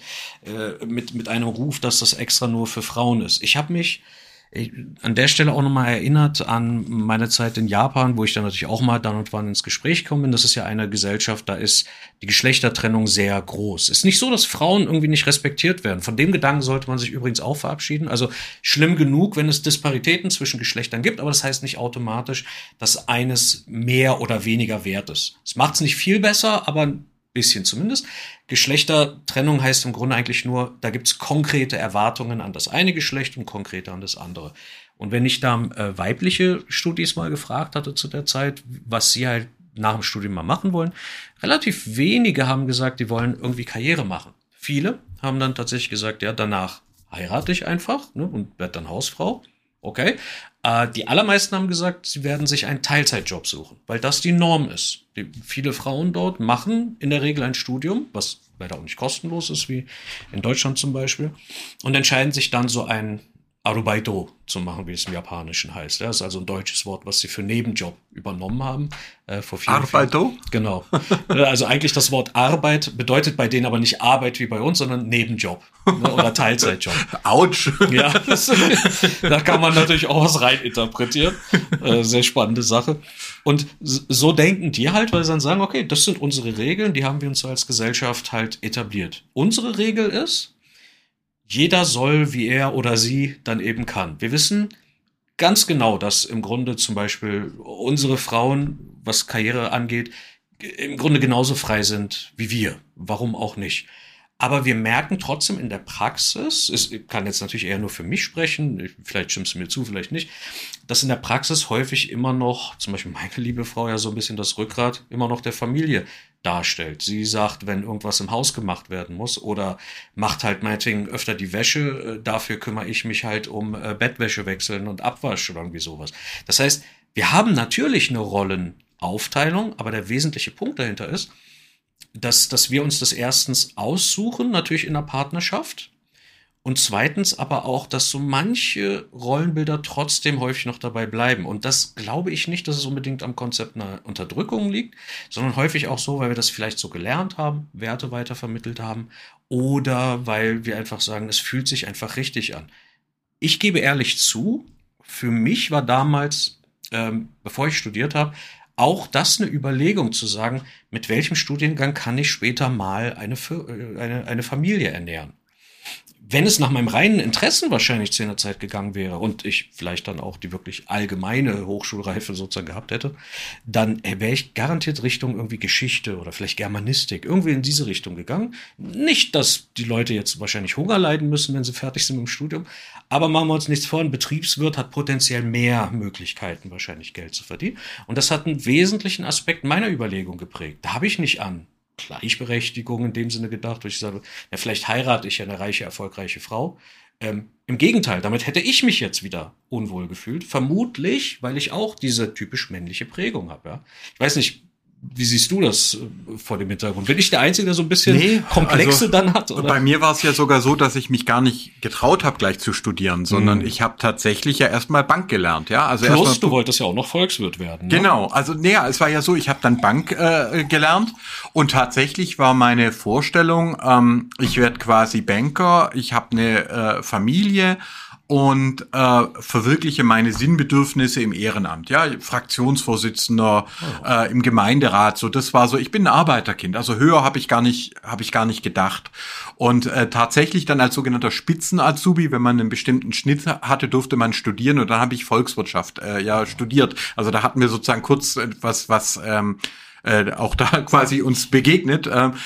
einem Ruf, dass das extra nur für Frauen ist. Ich habe mich an der Stelle auch nochmal erinnert an meine Zeit in Japan, wo ich dann natürlich auch mal dann und wann ins Gespräch komme. Das ist ja eine Gesellschaft, da ist die Geschlechtertrennung sehr groß. Ist nicht so, dass Frauen irgendwie nicht respektiert werden. Von dem Gedanken sollte man sich übrigens auch verabschieden. Also schlimm genug, wenn es Disparitäten zwischen Geschlechtern gibt, aber das heißt nicht automatisch, dass eines mehr oder weniger wert ist. Es macht es nicht viel besser, aber ein bisschen zumindest. Geschlechtertrennung heißt im Grunde eigentlich nur, da gibt's konkrete Erwartungen an das eine Geschlecht und konkrete an das andere. Und wenn ich da weibliche Studis mal gefragt hatte zu der Zeit, was sie halt nach dem Studium mal machen wollen, relativ wenige haben gesagt, die wollen irgendwie Karriere machen. Viele haben dann tatsächlich gesagt, ja, danach heirate ich einfach, ne, und werde dann Hausfrau. Okay. Die allermeisten haben gesagt, sie werden sich einen Teilzeitjob suchen, weil das die Norm ist. Viele Frauen dort machen in der Regel ein Studium, was leider auch nicht kostenlos ist, wie in Deutschland zum Beispiel, und entscheiden sich dann so ein Arubaito zu machen, wie es im Japanischen heißt. Das ist also ein deutsches Wort, was sie für Nebenjob übernommen haben. Vor vielen, Arubaito? Genau. Also eigentlich das Wort Arbeit bedeutet bei denen aber nicht Arbeit wie bei uns, sondern Nebenjob, ne, oder Teilzeitjob. Autsch. Ja, da kann man natürlich auch was reininterpretieren. Sehr spannende Sache. Und so denken die halt, weil sie dann sagen, okay, das sind unsere Regeln, die haben wir uns so als Gesellschaft halt etabliert. Unsere Regel ist, jeder soll, wie er oder sie dann eben kann. Wir wissen ganz genau, dass im Grunde zum Beispiel unsere Frauen, was Karriere angeht, im Grunde genauso frei sind wie wir. Warum auch nicht? Aber wir merken trotzdem in der Praxis, ich kann jetzt natürlich eher nur für mich sprechen, vielleicht stimmst du mir zu, vielleicht nicht, dass in der Praxis häufig immer noch, zum Beispiel meine liebe Frau ja so ein bisschen das Rückgrat immer noch der Familie darstellt. Sie sagt, wenn irgendwas im Haus gemacht werden muss oder macht halt meinetwegen öfter die Wäsche, dafür kümmere ich mich halt um Bettwäsche wechseln und Abwasch oder irgendwie sowas. Das heißt, wir haben natürlich eine Rollenaufteilung, aber der wesentliche Punkt dahinter ist, dass wir uns das erstens aussuchen, natürlich in der Partnerschaft, und zweitens aber auch, dass so manche Rollenbilder trotzdem häufig noch dabei bleiben. Und das glaube ich nicht, dass es unbedingt am Konzept einer Unterdrückung liegt, sondern häufig auch so, weil wir das vielleicht so gelernt haben, Werte weitervermittelt haben oder weil wir einfach sagen, es fühlt sich einfach richtig an. Ich gebe ehrlich zu, für mich war damals, bevor ich studiert habe, auch das eine Überlegung zu sagen, mit welchem Studiengang kann ich später mal eine Familie ernähren. Wenn es nach meinem reinen Interessen wahrscheinlich zu einer Zeit gegangen wäre und ich vielleicht dann auch die wirklich allgemeine Hochschulreife sozusagen gehabt hätte, dann wäre ich garantiert Richtung irgendwie Geschichte oder vielleicht Germanistik, irgendwie in diese Richtung gegangen. Nicht, dass die Leute jetzt wahrscheinlich Hunger leiden müssen, wenn sie fertig sind mit dem Studium, aber machen wir uns nichts vor, ein Betriebswirt hat potenziell mehr Möglichkeiten, wahrscheinlich Geld zu verdienen. Und das hat einen wesentlichen Aspekt meiner Überlegung geprägt. Da habe ich nicht an Gleichberechtigung in dem Sinne gedacht, wo ich sage, ja, vielleicht heirate ich ja eine reiche, erfolgreiche Frau. Im Gegenteil, damit hätte ich mich jetzt wieder unwohl gefühlt. Vermutlich, weil ich auch diese typisch männliche Prägung habe. Ja? Ich weiß nicht, wie siehst du das vor dem Hintergrund? Bin ich der Einzige, der so ein bisschen Komplexe dann hat? Oder? Bei mir war es ja sogar so, dass ich mich gar nicht getraut habe, gleich zu studieren, sondern ich habe tatsächlich ja erstmal Bank gelernt. Ja, also plus, du wolltest ja auch noch Volkswirt werden. Ne? Genau, also es war ja so, ich habe dann Bank gelernt und tatsächlich war meine Vorstellung, ich werde quasi Banker, ich habe eine Familie und verwirkliche meine Sinnbedürfnisse im Ehrenamt, ja, Fraktionsvorsitzender im Gemeinderat, so das war so, ich bin ein Arbeiterkind, also höher habe ich gar nicht gedacht. Und tatsächlich dann als sogenannter Spitzen-Azubi, wenn man einen bestimmten Schnitt hatte, durfte man studieren und dann habe ich Volkswirtschaft studiert. Also da hatten wir sozusagen kurz was auch da quasi uns begegnet.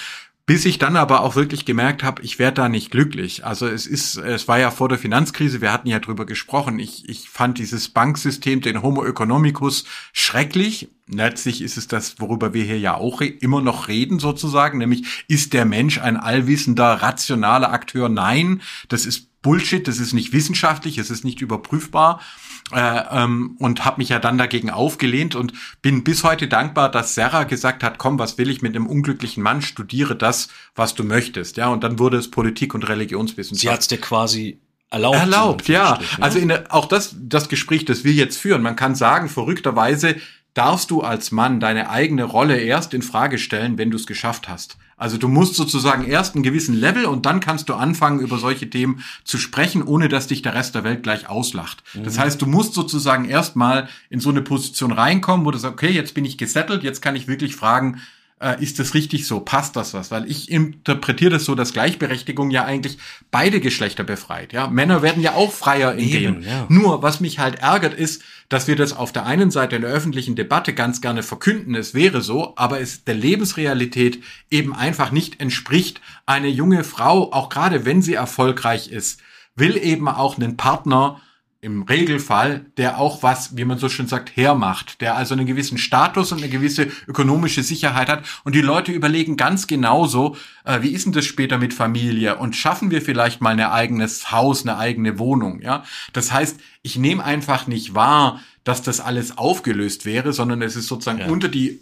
Bis ich dann aber auch wirklich gemerkt habe, ich werde da nicht glücklich. Also es war ja vor der Finanzkrise, wir hatten ja drüber gesprochen. Ich fand dieses Banksystem, den Homo economicus, schrecklich. Letztlich ist es das, worüber wir hier ja auch immer noch reden sozusagen, nämlich ist der Mensch ein allwissender, rationaler Akteur? Nein, das ist Bullshit, das ist nicht wissenschaftlich, es ist nicht überprüfbar. Und habe mich ja dann dagegen aufgelehnt und bin bis heute dankbar, dass Serra gesagt hat, komm, was will ich mit einem unglücklichen Mann, studiere das, was du möchtest. Ja, und dann wurde es Politik und Religionswissenschaft. Sie hat's dir quasi erlaubt. Erlaubt, ja. Also auch das Gespräch, das wir jetzt führen, man kann sagen, verrückterweise darfst du als Mann deine eigene Rolle erst in Frage stellen, wenn du es geschafft hast. Also du musst sozusagen erst einen gewissen Level und dann kannst du anfangen, über solche Themen zu sprechen, ohne dass dich der Rest der Welt gleich auslacht. Das heißt, du musst sozusagen erstmal in so eine Position reinkommen, wo du sagst, okay, jetzt bin ich gesettelt, jetzt kann ich wirklich fragen, ist das richtig so? Passt das was? Weil ich interpretiere das so, dass Gleichberechtigung ja eigentlich beide Geschlechter befreit. Ja, Männer werden ja auch freier in dem. Ja. Nur, was mich halt ärgert, ist, dass wir das auf der einen Seite in der öffentlichen Debatte ganz gerne verkünden, es wäre so, aber es der Lebensrealität eben einfach nicht entspricht. Eine junge Frau, auch gerade wenn sie erfolgreich ist, will eben auch einen Partner, im Regelfall, der auch was, wie man so schön sagt, hermacht, der also einen gewissen Status und eine gewisse ökonomische Sicherheit hat. Und die Leute überlegen ganz genauso, wie ist denn das später mit Familie? Und schaffen wir vielleicht mal ein eigenes Haus, eine eigene Wohnung? Ja, das heißt, ich nehme einfach nicht wahr, dass das alles aufgelöst wäre, sondern es ist sozusagen unter die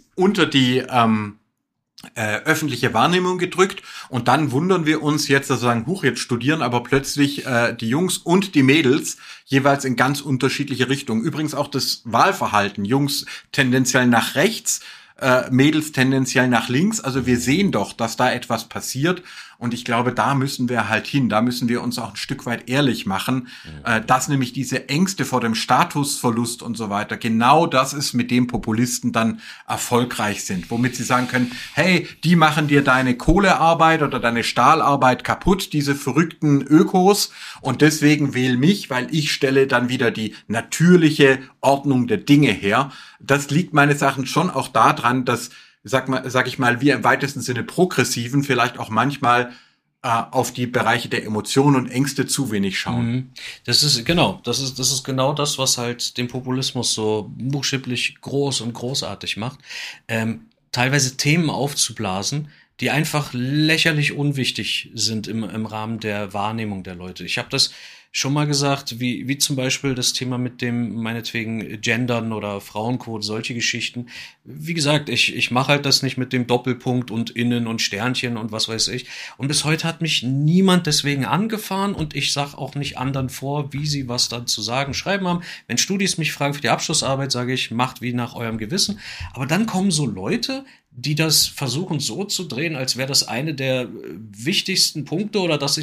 öffentliche Wahrnehmung gedrückt und dann wundern wir uns jetzt, dass wir sagen, jetzt studieren aber plötzlich die Jungs und die Mädels jeweils in ganz unterschiedliche Richtungen. Übrigens auch das Wahlverhalten, Jungs tendenziell nach rechts, Mädels tendenziell nach links. Also wir sehen doch, dass da etwas passiert und ich glaube, da müssen wir halt hin. Da müssen wir uns auch ein Stück weit ehrlich machen, dass nämlich diese Ängste vor dem Statusverlust und so weiter, genau das ist, mit dem Populisten dann erfolgreich sind, womit sie sagen können, hey, die machen dir deine Kohlearbeit oder deine Stahlarbeit kaputt, diese verrückten Ökos und deswegen wähl mich, weil ich stelle dann wieder die natürliche Ordnung der Dinge her. Das liegt meines Erachtens schon auch daran, dass sag ich mal, wir im weitesten Sinne Progressiven vielleicht auch manchmal auf die Bereiche der Emotionen und Ängste zu wenig schauen. Das ist genau das, was halt den Populismus so buchstäblich groß und großartig macht. Teilweise Themen aufzublasen, die einfach lächerlich unwichtig sind im Rahmen der Wahrnehmung der Leute. Ich habe das schon mal gesagt, wie zum Beispiel das Thema mit dem, meinetwegen, Gendern oder Frauenquote, solche Geschichten. Wie gesagt, ich mache halt das nicht mit dem Doppelpunkt und Innen und Sternchen und was weiß ich. Und bis heute hat mich niemand deswegen angefahren und ich sag auch nicht anderen vor, wie sie was dann zu sagen, schreiben haben. Wenn Studis mich fragen für die Abschlussarbeit, sage ich, macht wie nach eurem Gewissen. Aber dann kommen so Leute, die das versuchen so zu drehen, als wäre das eine der wichtigsten Punkte oder dass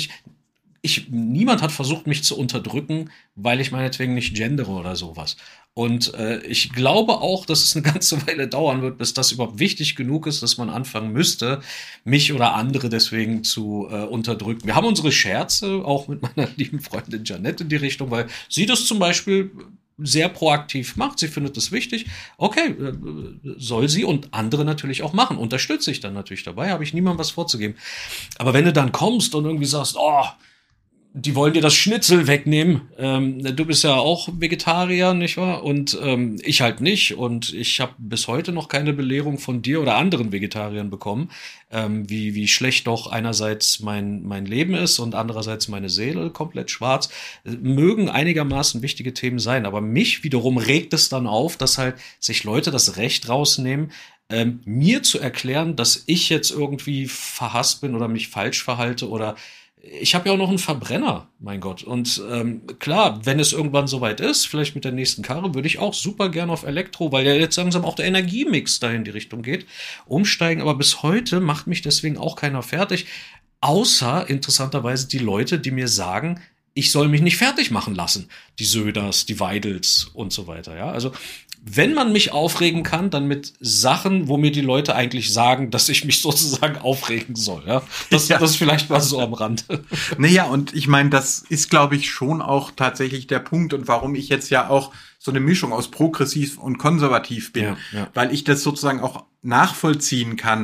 niemand hat versucht, mich zu unterdrücken, weil ich meinetwegen nicht gendere oder sowas. Und ich glaube auch, dass es eine ganze Weile dauern wird, bis das überhaupt wichtig genug ist, dass man anfangen müsste, mich oder andere deswegen zu unterdrücken. Wir haben unsere Scherze, auch mit meiner lieben Freundin Janette in die Richtung, weil sie das zum Beispiel sehr proaktiv macht. Sie findet es wichtig. Okay, soll sie und andere natürlich auch machen. Unterstütze ich dann natürlich dabei, habe ich niemandem was vorzugeben. Aber wenn du dann kommst und irgendwie sagst, die wollen dir das Schnitzel wegnehmen. Du bist ja auch Vegetarier, nicht wahr? Und ich halt nicht. Und ich habe bis heute noch keine Belehrung von dir oder anderen Vegetariern bekommen, wie schlecht doch einerseits mein Leben ist und andererseits meine Seele komplett schwarz. Mögen einigermaßen wichtige Themen sein. Aber mich wiederum regt es dann auf, dass halt sich Leute das Recht rausnehmen, mir zu erklären, dass ich jetzt irgendwie verhasst bin oder mich falsch verhalte oder ich habe ja auch noch einen Verbrenner, mein Gott. Und klar, wenn es irgendwann soweit ist, vielleicht mit der nächsten Karre, würde ich auch super gerne auf Elektro, weil ja jetzt langsam auch der Energiemix da in die Richtung geht, umsteigen. Aber bis heute macht mich deswegen auch keiner fertig. Außer, interessanterweise, die Leute, die mir sagen, ich soll mich nicht fertig machen lassen. Die Söders, die Weidels und so weiter. Ja, also wenn man mich aufregen kann, dann mit Sachen, wo mir die Leute eigentlich sagen, dass ich mich sozusagen aufregen soll. Ja, das ist vielleicht mal so am Rand. Naja, und ich meine, das ist, glaube ich, schon auch tatsächlich der Punkt und warum ich jetzt ja auch so eine Mischung aus progressiv und konservativ bin, weil ich das sozusagen auch nachvollziehen kann.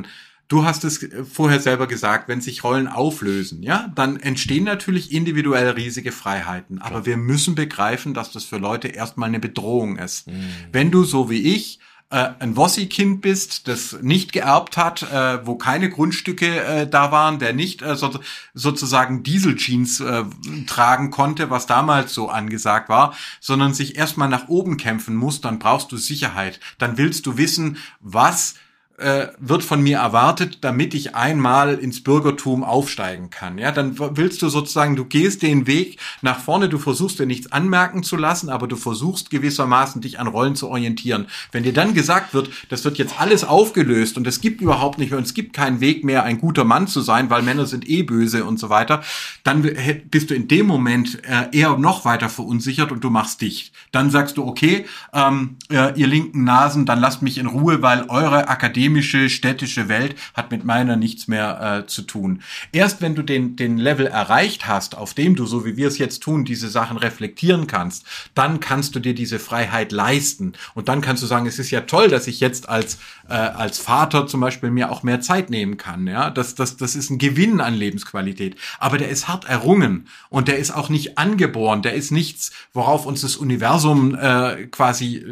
Du hast es vorher selber gesagt, wenn sich Rollen auflösen, ja, dann entstehen natürlich individuell riesige Freiheiten. Aber wir müssen begreifen, dass das für Leute erstmal eine Bedrohung ist. Wenn du, so wie ich, ein Wossi-Kind bist, das nicht geerbt hat, wo keine Grundstücke da waren, der nicht sozusagen Diesel-Jeans tragen konnte, was damals so angesagt war, sondern sich erstmal nach oben kämpfen muss, dann brauchst du Sicherheit. Dann willst du wissen, was wird von mir erwartet, damit ich einmal ins Bürgertum aufsteigen kann. Ja, dann willst du sozusagen, du gehst den Weg nach vorne, du versuchst dir nichts anmerken zu lassen, aber du versuchst gewissermaßen dich an Rollen zu orientieren. Wenn dir dann gesagt wird, das wird jetzt alles aufgelöst und es gibt überhaupt nicht mehr und es gibt keinen Weg mehr, ein guter Mann zu sein, weil Männer sind eh böse und so weiter, dann bist du in dem Moment eher noch weiter verunsichert und du machst dicht. Dann sagst du, okay, ihr linken Nasen, dann lasst mich in Ruhe, weil eure akademische städtische Welt hat mit meiner nichts mehr zu tun. Erst wenn du den Level erreicht hast, auf dem du, so wie wir es jetzt tun, diese Sachen reflektieren kannst, dann kannst du dir diese Freiheit leisten. Und dann kannst du sagen, es ist ja toll, dass ich jetzt als Vater zum Beispiel mir auch mehr Zeit nehmen kann. Ja, das ist ein Gewinn an Lebensqualität. Aber der ist hart errungen und der ist auch nicht angeboren. Der ist nichts, worauf uns das Universum quasi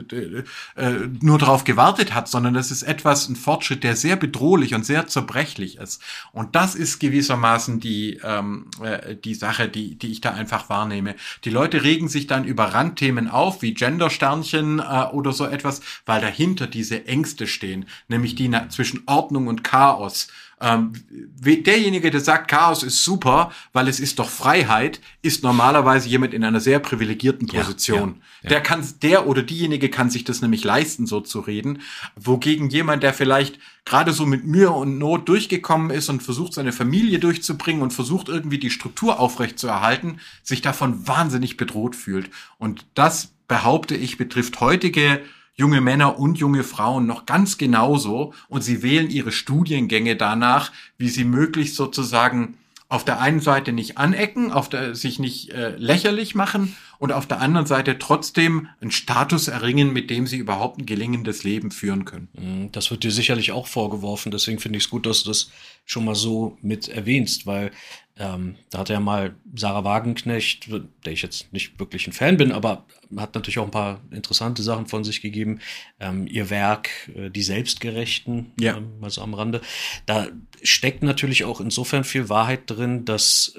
nur darauf gewartet hat, sondern das ist etwas, ein Fortschritt, der sehr bedrohlich und sehr zerbrechlich ist. Und das ist gewissermaßen die Sache, die ich da einfach wahrnehme. Die Leute regen sich dann über Randthemen auf, wie Gendersternchen oder so etwas, weil dahinter diese Ängste stehen, nämlich die zwischen Ordnung und Chaos. Derjenige, der sagt, Chaos ist super, weil es ist doch Freiheit, ist normalerweise jemand in einer sehr privilegierten Position. Ja. Der oder diejenige kann sich das nämlich leisten, so zu reden. Wogegen jemand, der vielleicht gerade so mit Mühe und Not durchgekommen ist und versucht, seine Familie durchzubringen und versucht, irgendwie die Struktur aufrechtzuerhalten, sich davon wahnsinnig bedroht fühlt. Und das, behaupte ich, betrifft heutige junge Männer und junge Frauen noch ganz genauso, und sie wählen ihre Studiengänge danach, wie sie möglichst sozusagen auf der einen Seite nicht anecken, sich nicht lächerlich machen und auf der anderen Seite trotzdem einen Status erringen, mit dem sie überhaupt ein gelingendes Leben führen können. Das wird dir sicherlich auch vorgeworfen, deswegen finde ich es gut, dass du das schon mal so mit erwähnst, weil da hat ja mal Sarah Wagenknecht, der ich jetzt nicht wirklich ein Fan bin, aber hat natürlich auch ein paar interessante Sachen von sich gegeben. Ihr Werk, Die Selbstgerechten, mal so am Rande. Da steckt natürlich auch insofern viel Wahrheit drin, dass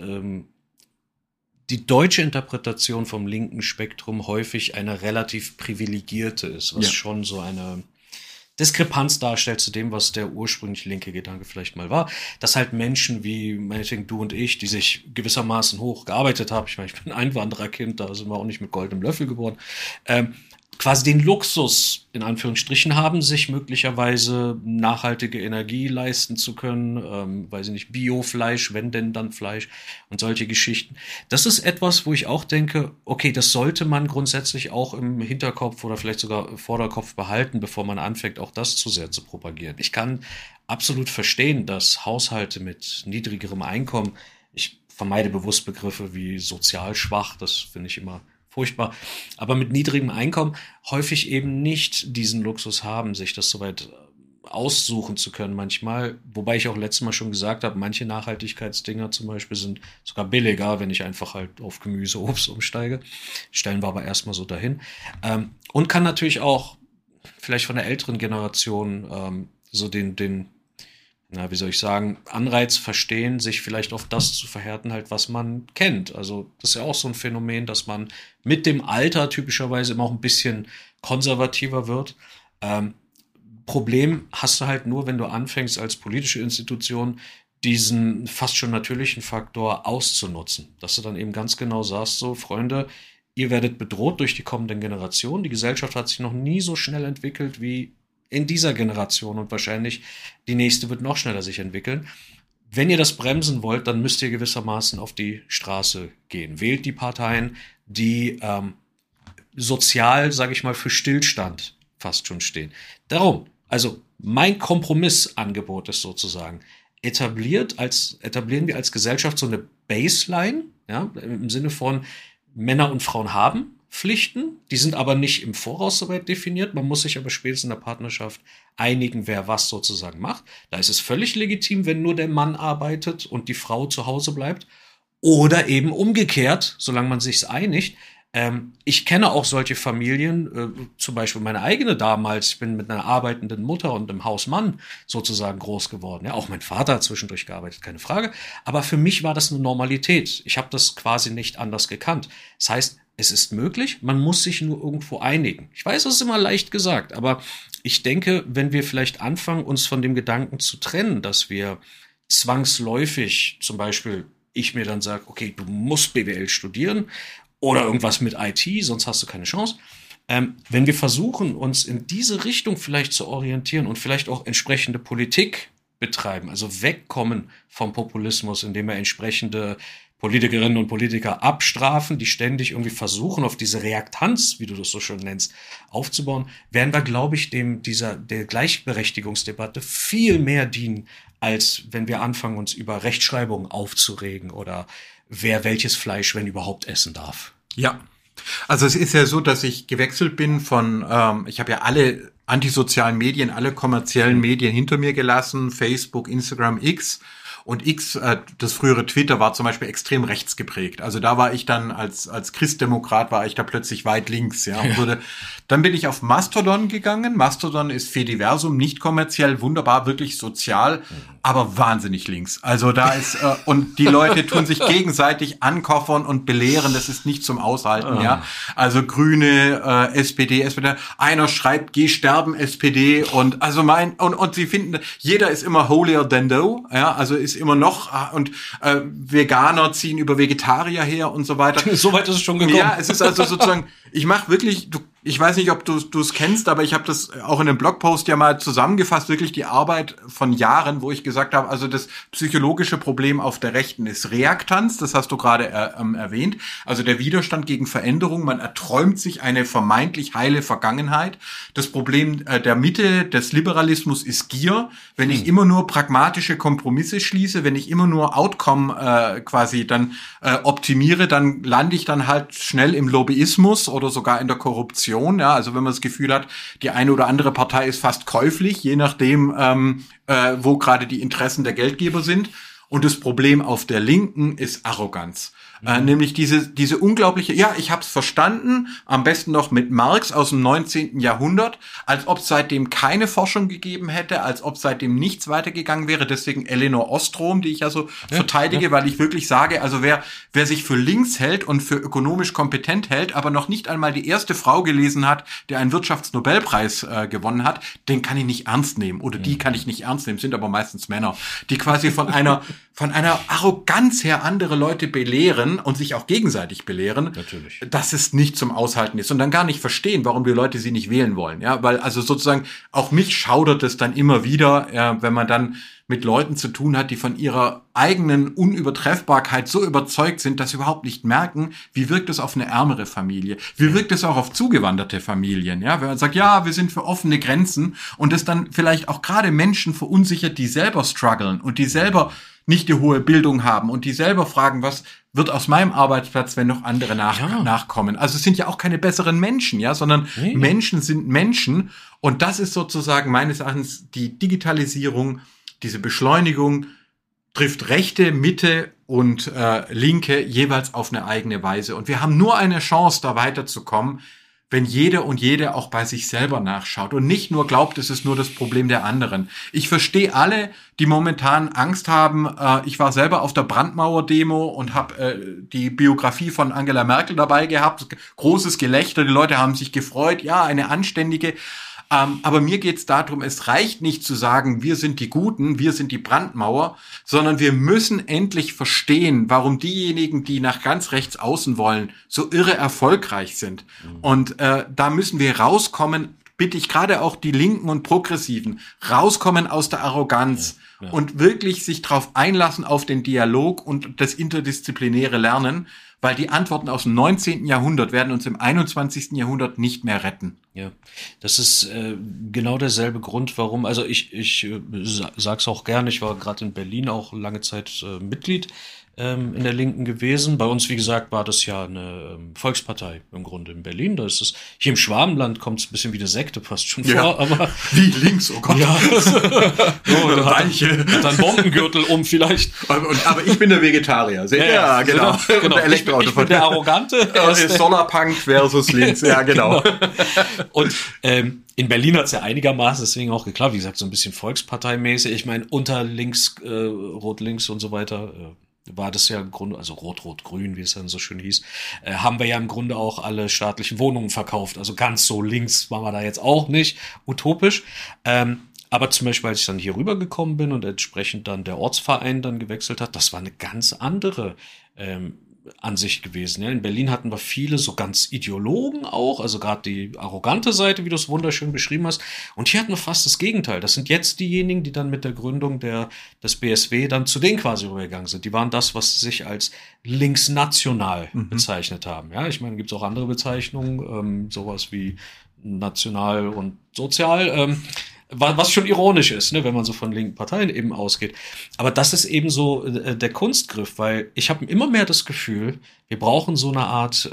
die deutsche Interpretation vom linken Spektrum häufig eine relativ privilegierte ist, was schon so eine Diskrepanz darstellt zu dem, was der ursprünglich linke Gedanke vielleicht mal war, dass halt Menschen wie meinetwegen du und ich, die sich gewissermaßen hochgearbeitet haben, ich meine, ich bin ein Einwandererkind, da sind wir auch nicht mit goldenem Löffel geboren, quasi den Luxus, in Anführungsstrichen, haben, sich möglicherweise nachhaltige Energie leisten zu können, weiß ich nicht, Biofleisch, wenn denn dann Fleisch und solche Geschichten. Das ist etwas, wo ich auch denke, okay, das sollte man grundsätzlich auch im Hinterkopf oder vielleicht sogar im Vorderkopf behalten, bevor man anfängt, auch das zu sehr zu propagieren. Ich kann absolut verstehen, dass Haushalte mit niedrigerem Einkommen, ich vermeide bewusst Begriffe wie sozial schwach, das finde ich immer furchtbar, aber mit niedrigem Einkommen häufig eben nicht diesen Luxus haben, sich das soweit aussuchen zu können manchmal, wobei ich auch letztes Mal schon gesagt habe, manche Nachhaltigkeitsdinger zum Beispiel sind sogar billiger, wenn ich einfach halt auf Gemüse, Obst umsteige. Stellen wir aber erstmal so dahin. Und kann natürlich auch vielleicht von der älteren Generation so den wie soll ich sagen, Anreiz verstehen, sich vielleicht auf das zu verhärten, halt, was man kennt. Also das ist ja auch so ein Phänomen, dass man mit dem Alter typischerweise immer auch ein bisschen konservativer wird. Problem hast du halt nur, wenn du anfängst, als politische Institution diesen fast schon natürlichen Faktor auszunutzen. Dass du dann eben ganz genau sagst, so, Freunde, ihr werdet bedroht durch die kommenden Generationen. Die Gesellschaft hat sich noch nie so schnell entwickelt wie in dieser Generation und wahrscheinlich die nächste wird noch schneller sich entwickeln. Wenn ihr das bremsen wollt, dann müsst ihr gewissermaßen auf die Straße gehen. Wählt die Parteien, die sozial, sage ich mal, für Stillstand fast schon stehen. Darum, also mein Kompromissangebot ist sozusagen, etablieren wir als Gesellschaft so eine Baseline, ja, im Sinne von Männer und Frauen haben Pflichten, die sind aber nicht im Voraus soweit definiert. Man muss sich aber spätestens in der Partnerschaft einigen, wer was sozusagen macht. Da ist es völlig legitim, wenn nur der Mann arbeitet und die Frau zu Hause bleibt. Oder eben umgekehrt, solange man sich's einigt. Ich kenne auch solche Familien, zum Beispiel meine eigene damals. Ich bin mit einer arbeitenden Mutter und einem Hausmann sozusagen groß geworden. Ja, auch mein Vater hat zwischendurch gearbeitet, keine Frage. Aber für mich war das eine Normalität. Ich habe das quasi nicht anders gekannt. Das heißt, es ist möglich, man muss sich nur irgendwo einigen. Ich weiß, das ist immer leicht gesagt, aber ich denke, wenn wir vielleicht anfangen, uns von dem Gedanken zu trennen, dass wir zwangsläufig, zum Beispiel, ich mir dann sage, okay, du musst BWL studieren oder irgendwas mit IT, sonst hast du keine Chance. Wenn wir versuchen, uns in diese Richtung vielleicht zu orientieren und vielleicht auch entsprechende Politik betreiben, also wegkommen vom Populismus, indem wir entsprechende Politikerinnen und Politiker abstrafen, die ständig irgendwie versuchen, auf diese Reaktanz, wie du das so schön nennst, aufzubauen, werden wir, glaube ich, der Gleichberechtigungsdebatte viel mehr dienen, als wenn wir anfangen, uns über Rechtschreibung aufzuregen oder wer welches Fleisch, wenn überhaupt, essen darf. Ja, also es ist ja so, dass ich gewechselt bin von, ich habe ja alle antisozialen Medien, alle kommerziellen Medien hinter mir gelassen, Facebook, Instagram, X. Und X, das frühere Twitter, war zum Beispiel extrem rechts geprägt. Also da war ich dann als Christdemokrat, war ich da plötzlich weit links. Ja. Dann bin ich auf Mastodon gegangen. Mastodon ist Fediversum, nicht kommerziell, wunderbar, wirklich sozial, aber wahnsinnig links. Also da ist, und die Leute tun sich gegenseitig ankoffern und belehren, das ist nicht zum Aushalten. Ja. Also Grüne, SPD, einer schreibt, geh sterben, SPD, und also und sie finden, jeder ist immer holier than thou, ja, also ist immer noch, und Veganer ziehen über Vegetarier her und so weiter. So weit ist es schon gekommen. Ja, es ist also sozusagen, ich mache wirklich, ich weiß nicht, ob du es kennst, aber ich habe das auch in einem Blogpost ja mal zusammengefasst, wirklich die Arbeit von Jahren, wo ich gesagt habe, also das psychologische Problem auf der Rechten ist Reaktanz, das hast du gerade erwähnt, also der Widerstand gegen Veränderung, man erträumt sich eine vermeintlich heile Vergangenheit. Das Problem der Mitte des Liberalismus ist Gier, wenn ich immer nur pragmatische Kompromisse schließe, wenn ich immer nur Outcome quasi dann optimiere, dann lande ich dann halt schnell im Lobbyismus oder sogar in der Korruption. Ja, also wenn man das Gefühl hat, die eine oder andere Partei ist fast käuflich, je nachdem, wo gerade die Interessen der Geldgeber sind. Und das Problem auf der Linken ist Arroganz. Nämlich diese unglaubliche, ja, ich hab's verstanden, am besten noch mit Marx aus dem 19. Jahrhundert, als ob es seitdem keine Forschung gegeben hätte, als ob seitdem nichts weitergegangen wäre. Deswegen Elinor Ostrom, die ich ja so verteidige, weil ich wirklich sage, also wer sich für links hält und für ökonomisch kompetent hält, aber noch nicht einmal die erste Frau gelesen hat, die einen Wirtschaftsnobelpreis gewonnen hat, den kann ich nicht ernst nehmen. Oder die kann ich nicht ernst nehmen, sind aber meistens Männer, die quasi von einer Arroganz her andere Leute belehren und sich auch gegenseitig belehren, natürlich, dass es nicht zum Aushalten ist und dann gar nicht verstehen, warum die Leute sie nicht wählen wollen. Ja, weil also sozusagen auch mich schaudert es dann immer wieder, ja, wenn man dann mit Leuten zu tun hat, die von ihrer eigenen Unübertreffbarkeit so überzeugt sind, dass sie überhaupt nicht merken, wie wirkt es auf eine ärmere Familie, wie wirkt es auch auf zugewanderte Familien, ja, wenn man sagt, ja, wir sind für offene Grenzen und es dann vielleicht auch gerade Menschen verunsichert, die selber strugglen und die selber nicht die hohe Bildung haben und die selber fragen, was wird aus meinem Arbeitsplatz, wenn noch andere nachkommen. Also es sind ja auch keine besseren Menschen, ja, sondern Menschen sind Menschen, und das ist sozusagen meines Erachtens die Digitalisierung, diese Beschleunigung trifft Rechte, Mitte und Linke jeweils auf eine eigene Weise. Und wir haben nur eine Chance, da weiterzukommen, wenn jeder und jede auch bei sich selber nachschaut und nicht nur glaubt, es ist nur das Problem der anderen. Ich verstehe alle, die momentan Angst haben. Ich war selber auf der Brandmauer-Demo und habe die Biografie von Angela Merkel dabei gehabt. Großes Gelächter, die Leute haben sich gefreut. Ja, eine anständige. Aber mir geht's darum, es reicht nicht zu sagen, wir sind die Guten, wir sind die Brandmauer, sondern wir müssen endlich verstehen, warum diejenigen, die nach ganz rechts außen wollen, so irre erfolgreich sind. Und da müssen wir rauskommen, bitte ich gerade auch die Linken und Progressiven, rauskommen aus der Arroganz und wirklich sich drauf einlassen auf den Dialog und das interdisziplinäre Lernen, weil die Antworten aus dem 19. Jahrhundert werden uns im 21. Jahrhundert nicht mehr retten. Ja, das ist genau derselbe Grund, warum, also ich sag's auch gerne, ich war gerade in Berlin auch lange Zeit Mitglied in der Linken gewesen. Bei uns, wie gesagt, war das ja eine Volkspartei im Grunde in Berlin. Da ist es, hier im Schwabenland kommt es ein bisschen wie eine Sekte fast schon vor, aber. Wie links, oh Gott. Ja. So, hat dann Bombengürtel um vielleicht. Aber ich bin der Vegetarier. Seht ihr? Ja, genau. genau. Ich bin der Arrogante. Solarpunk versus links. Ja, genau. Und in Berlin hat es ja einigermaßen deswegen auch geklappt. Wie gesagt, so ein bisschen volksparteimäßig. Ich meine, unter links, Rot-Links und so weiter, war das ja im Grunde, also Rot-Rot-Grün, wie es dann so schön hieß, haben wir ja im Grunde auch alle staatlichen Wohnungen verkauft. Also ganz so links waren wir da jetzt auch nicht, utopisch. Aber zum Beispiel, als ich dann hier rübergekommen bin und entsprechend dann der Ortsverein dann gewechselt hat, das war eine ganz andere Ansicht gewesen. Ja, in Berlin hatten wir viele so ganz Ideologen auch, also gerade die arrogante Seite, wie du es wunderschön beschrieben hast. Und hier hatten wir fast das Gegenteil. Das sind jetzt diejenigen, die dann mit der Gründung des BSW dann zu denen quasi rübergegangen sind. Die waren das, was sie sich als linksnational bezeichnet haben. Ja, ich meine, gibt es auch andere Bezeichnungen, sowas wie national und sozial. Was schon ironisch ist, ne, wenn man so von linken Parteien eben ausgeht. Aber das ist eben so der Kunstgriff, weil ich habe immer mehr das Gefühl, wir brauchen so eine Art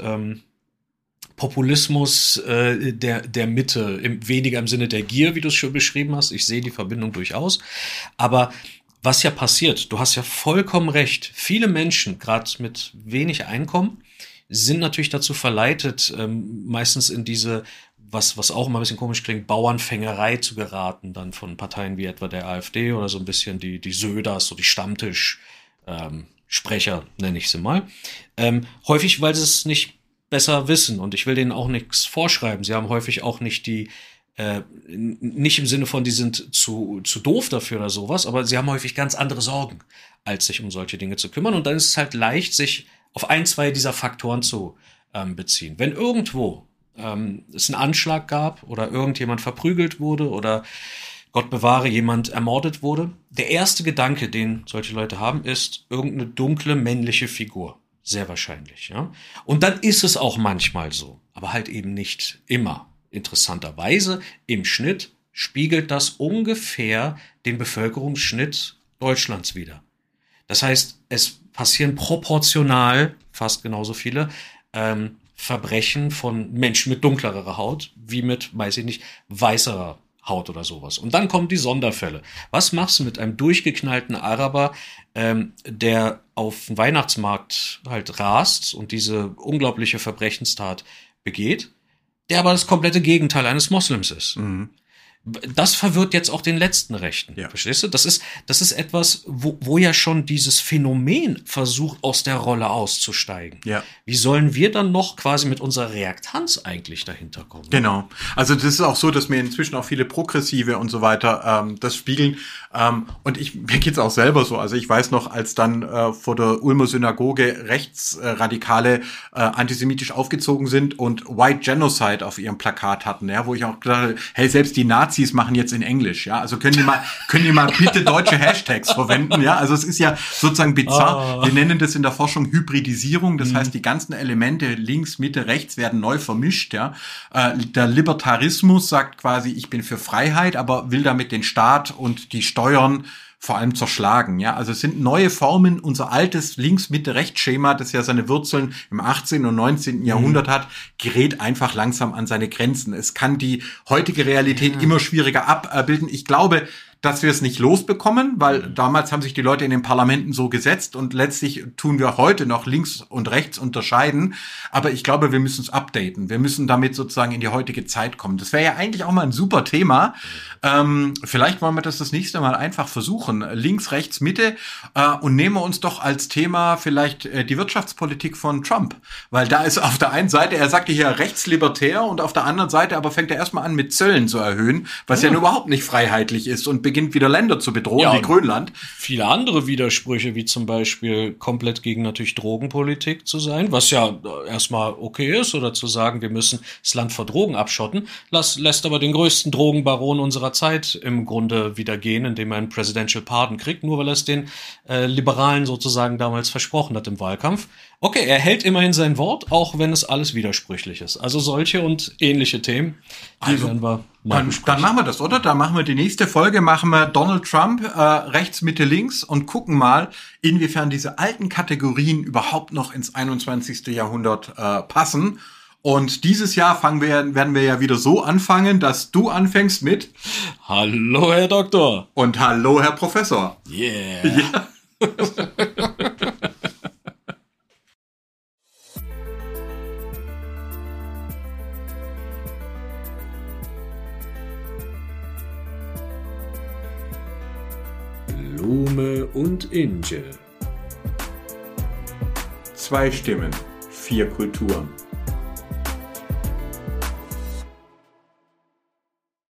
Populismus der Mitte, weniger im Sinne der Gier, wie du es schon beschrieben hast. Ich sehe die Verbindung durchaus. Aber was ja passiert, du hast ja vollkommen recht, viele Menschen, gerade mit wenig Einkommen, sind natürlich dazu verleitet, meistens in diese was auch immer ein bisschen komisch klingt, Bauernfängerei zu geraten, dann von Parteien wie etwa der AfD oder so ein bisschen die Söders, so die Stammtisch Sprecher, nenne ich sie mal. Häufig, weil sie es nicht besser wissen und ich will denen auch nichts vorschreiben. Sie haben häufig auch nicht nicht im Sinne von, die sind zu doof dafür oder sowas, aber sie haben häufig ganz andere Sorgen, als sich um solche Dinge zu kümmern. Und dann ist es halt leicht, sich auf ein, zwei dieser Faktoren zu beziehen. Wenn irgendwo es einen Anschlag gab oder irgendjemand verprügelt wurde oder Gott bewahre, jemand ermordet wurde, der erste Gedanke, den solche Leute haben, ist irgendeine dunkle männliche Figur. Sehr wahrscheinlich, ja. Und dann ist es auch manchmal so, aber halt eben nicht immer. Interessanterweise, im Schnitt spiegelt das ungefähr den Bevölkerungsschnitt Deutschlands wider. Das heißt, es passieren proportional fast genauso viele Verbrechen von Menschen mit dunklerer Haut, wie mit, weiß ich nicht, weißerer Haut oder sowas. Und dann kommen die Sonderfälle. Was machst du mit einem durchgeknallten Araber, der auf den Weihnachtsmarkt halt rast und diese unglaubliche Verbrechenstat begeht, der aber das komplette Gegenteil eines Moslems ist? Mhm. Das verwirrt jetzt auch den letzten Rechten. Ja. Verstehst du? Das ist etwas, wo ja schon dieses Phänomen versucht, aus der Rolle auszusteigen. Ja. Wie sollen wir dann noch quasi mit unserer Reaktanz eigentlich dahinter kommen? Genau. Also das ist auch so, dass mir inzwischen auch viele Progressive und so weiter das spiegeln. Und mir geht's auch selber so. Also ich weiß noch, als dann vor der Ulmer Synagoge Rechtsradikale antisemitisch aufgezogen sind und White Genocide auf ihrem Plakat hatten, ja, wo ich auch gedacht habe, hey, selbst die Nazis machen jetzt in Englisch, ja, also können die mal bitte deutsche Hashtags verwenden, ja, also es ist ja sozusagen bizarr. Wir nennen das in der Forschung Hybridisierung, das heißt, die ganzen Elemente links, Mitte, rechts werden neu vermischt, ja. Der Libertarismus sagt quasi, ich bin für Freiheit, aber will damit den Staat und die Steuern vor allem zerschlagen, ja. Also es sind neue Formen, unser altes Links-Mitte-Rechts-Schema, das ja seine Wurzeln im 18. und 19. Jahrhundert hat, gerät einfach langsam an seine Grenzen. Es kann die heutige Realität immer schwieriger abbilden. Ich glaube, dass wir es nicht losbekommen, weil damals haben sich die Leute in den Parlamenten so gesetzt und letztlich tun wir heute noch links und rechts unterscheiden. Aber ich glaube, wir müssen es updaten. Wir müssen damit sozusagen in die heutige Zeit kommen. Das wäre ja eigentlich auch mal ein super Thema. Vielleicht wollen wir das nächste Mal einfach versuchen. Links, rechts, Mitte. Und nehmen wir uns doch als Thema vielleicht die Wirtschaftspolitik von Trump. Weil da ist auf der einen Seite, er sagte hier rechtslibertär und auf der anderen Seite aber fängt er erstmal an mit Zöllen zu erhöhen, was ja überhaupt nicht freiheitlich ist und beginnt wieder Länder zu bedrohen, wie Grönland. Viele andere Widersprüche, wie zum Beispiel komplett gegen natürlich Drogenpolitik zu sein, was ja erstmal okay ist, oder zu sagen, wir müssen das Land vor Drogen abschotten, lässt aber den größten Drogenbaron unserer Zeit im Grunde wieder gehen, indem er einen Presidential Pardon kriegt, nur weil er es den Liberalen sozusagen damals versprochen hat im Wahlkampf. Okay, er hält immerhin sein Wort, auch wenn es alles widersprüchlich ist. Also solche und ähnliche Themen, die werden wir Dann machen wir das, oder? Dann machen wir die nächste Folge, machen wir Donald Trump rechts, Mitte, links und gucken mal, inwiefern diese alten Kategorien überhaupt noch ins 21. Jahrhundert passen. Und dieses Jahr werden wir ja wieder so anfangen, dass du anfängst mit Hallo, Herr Doktor. Und hallo, Herr Professor. Yeah. Ja. Blume und Inge. 2 Stimmen, 4 Kulturen.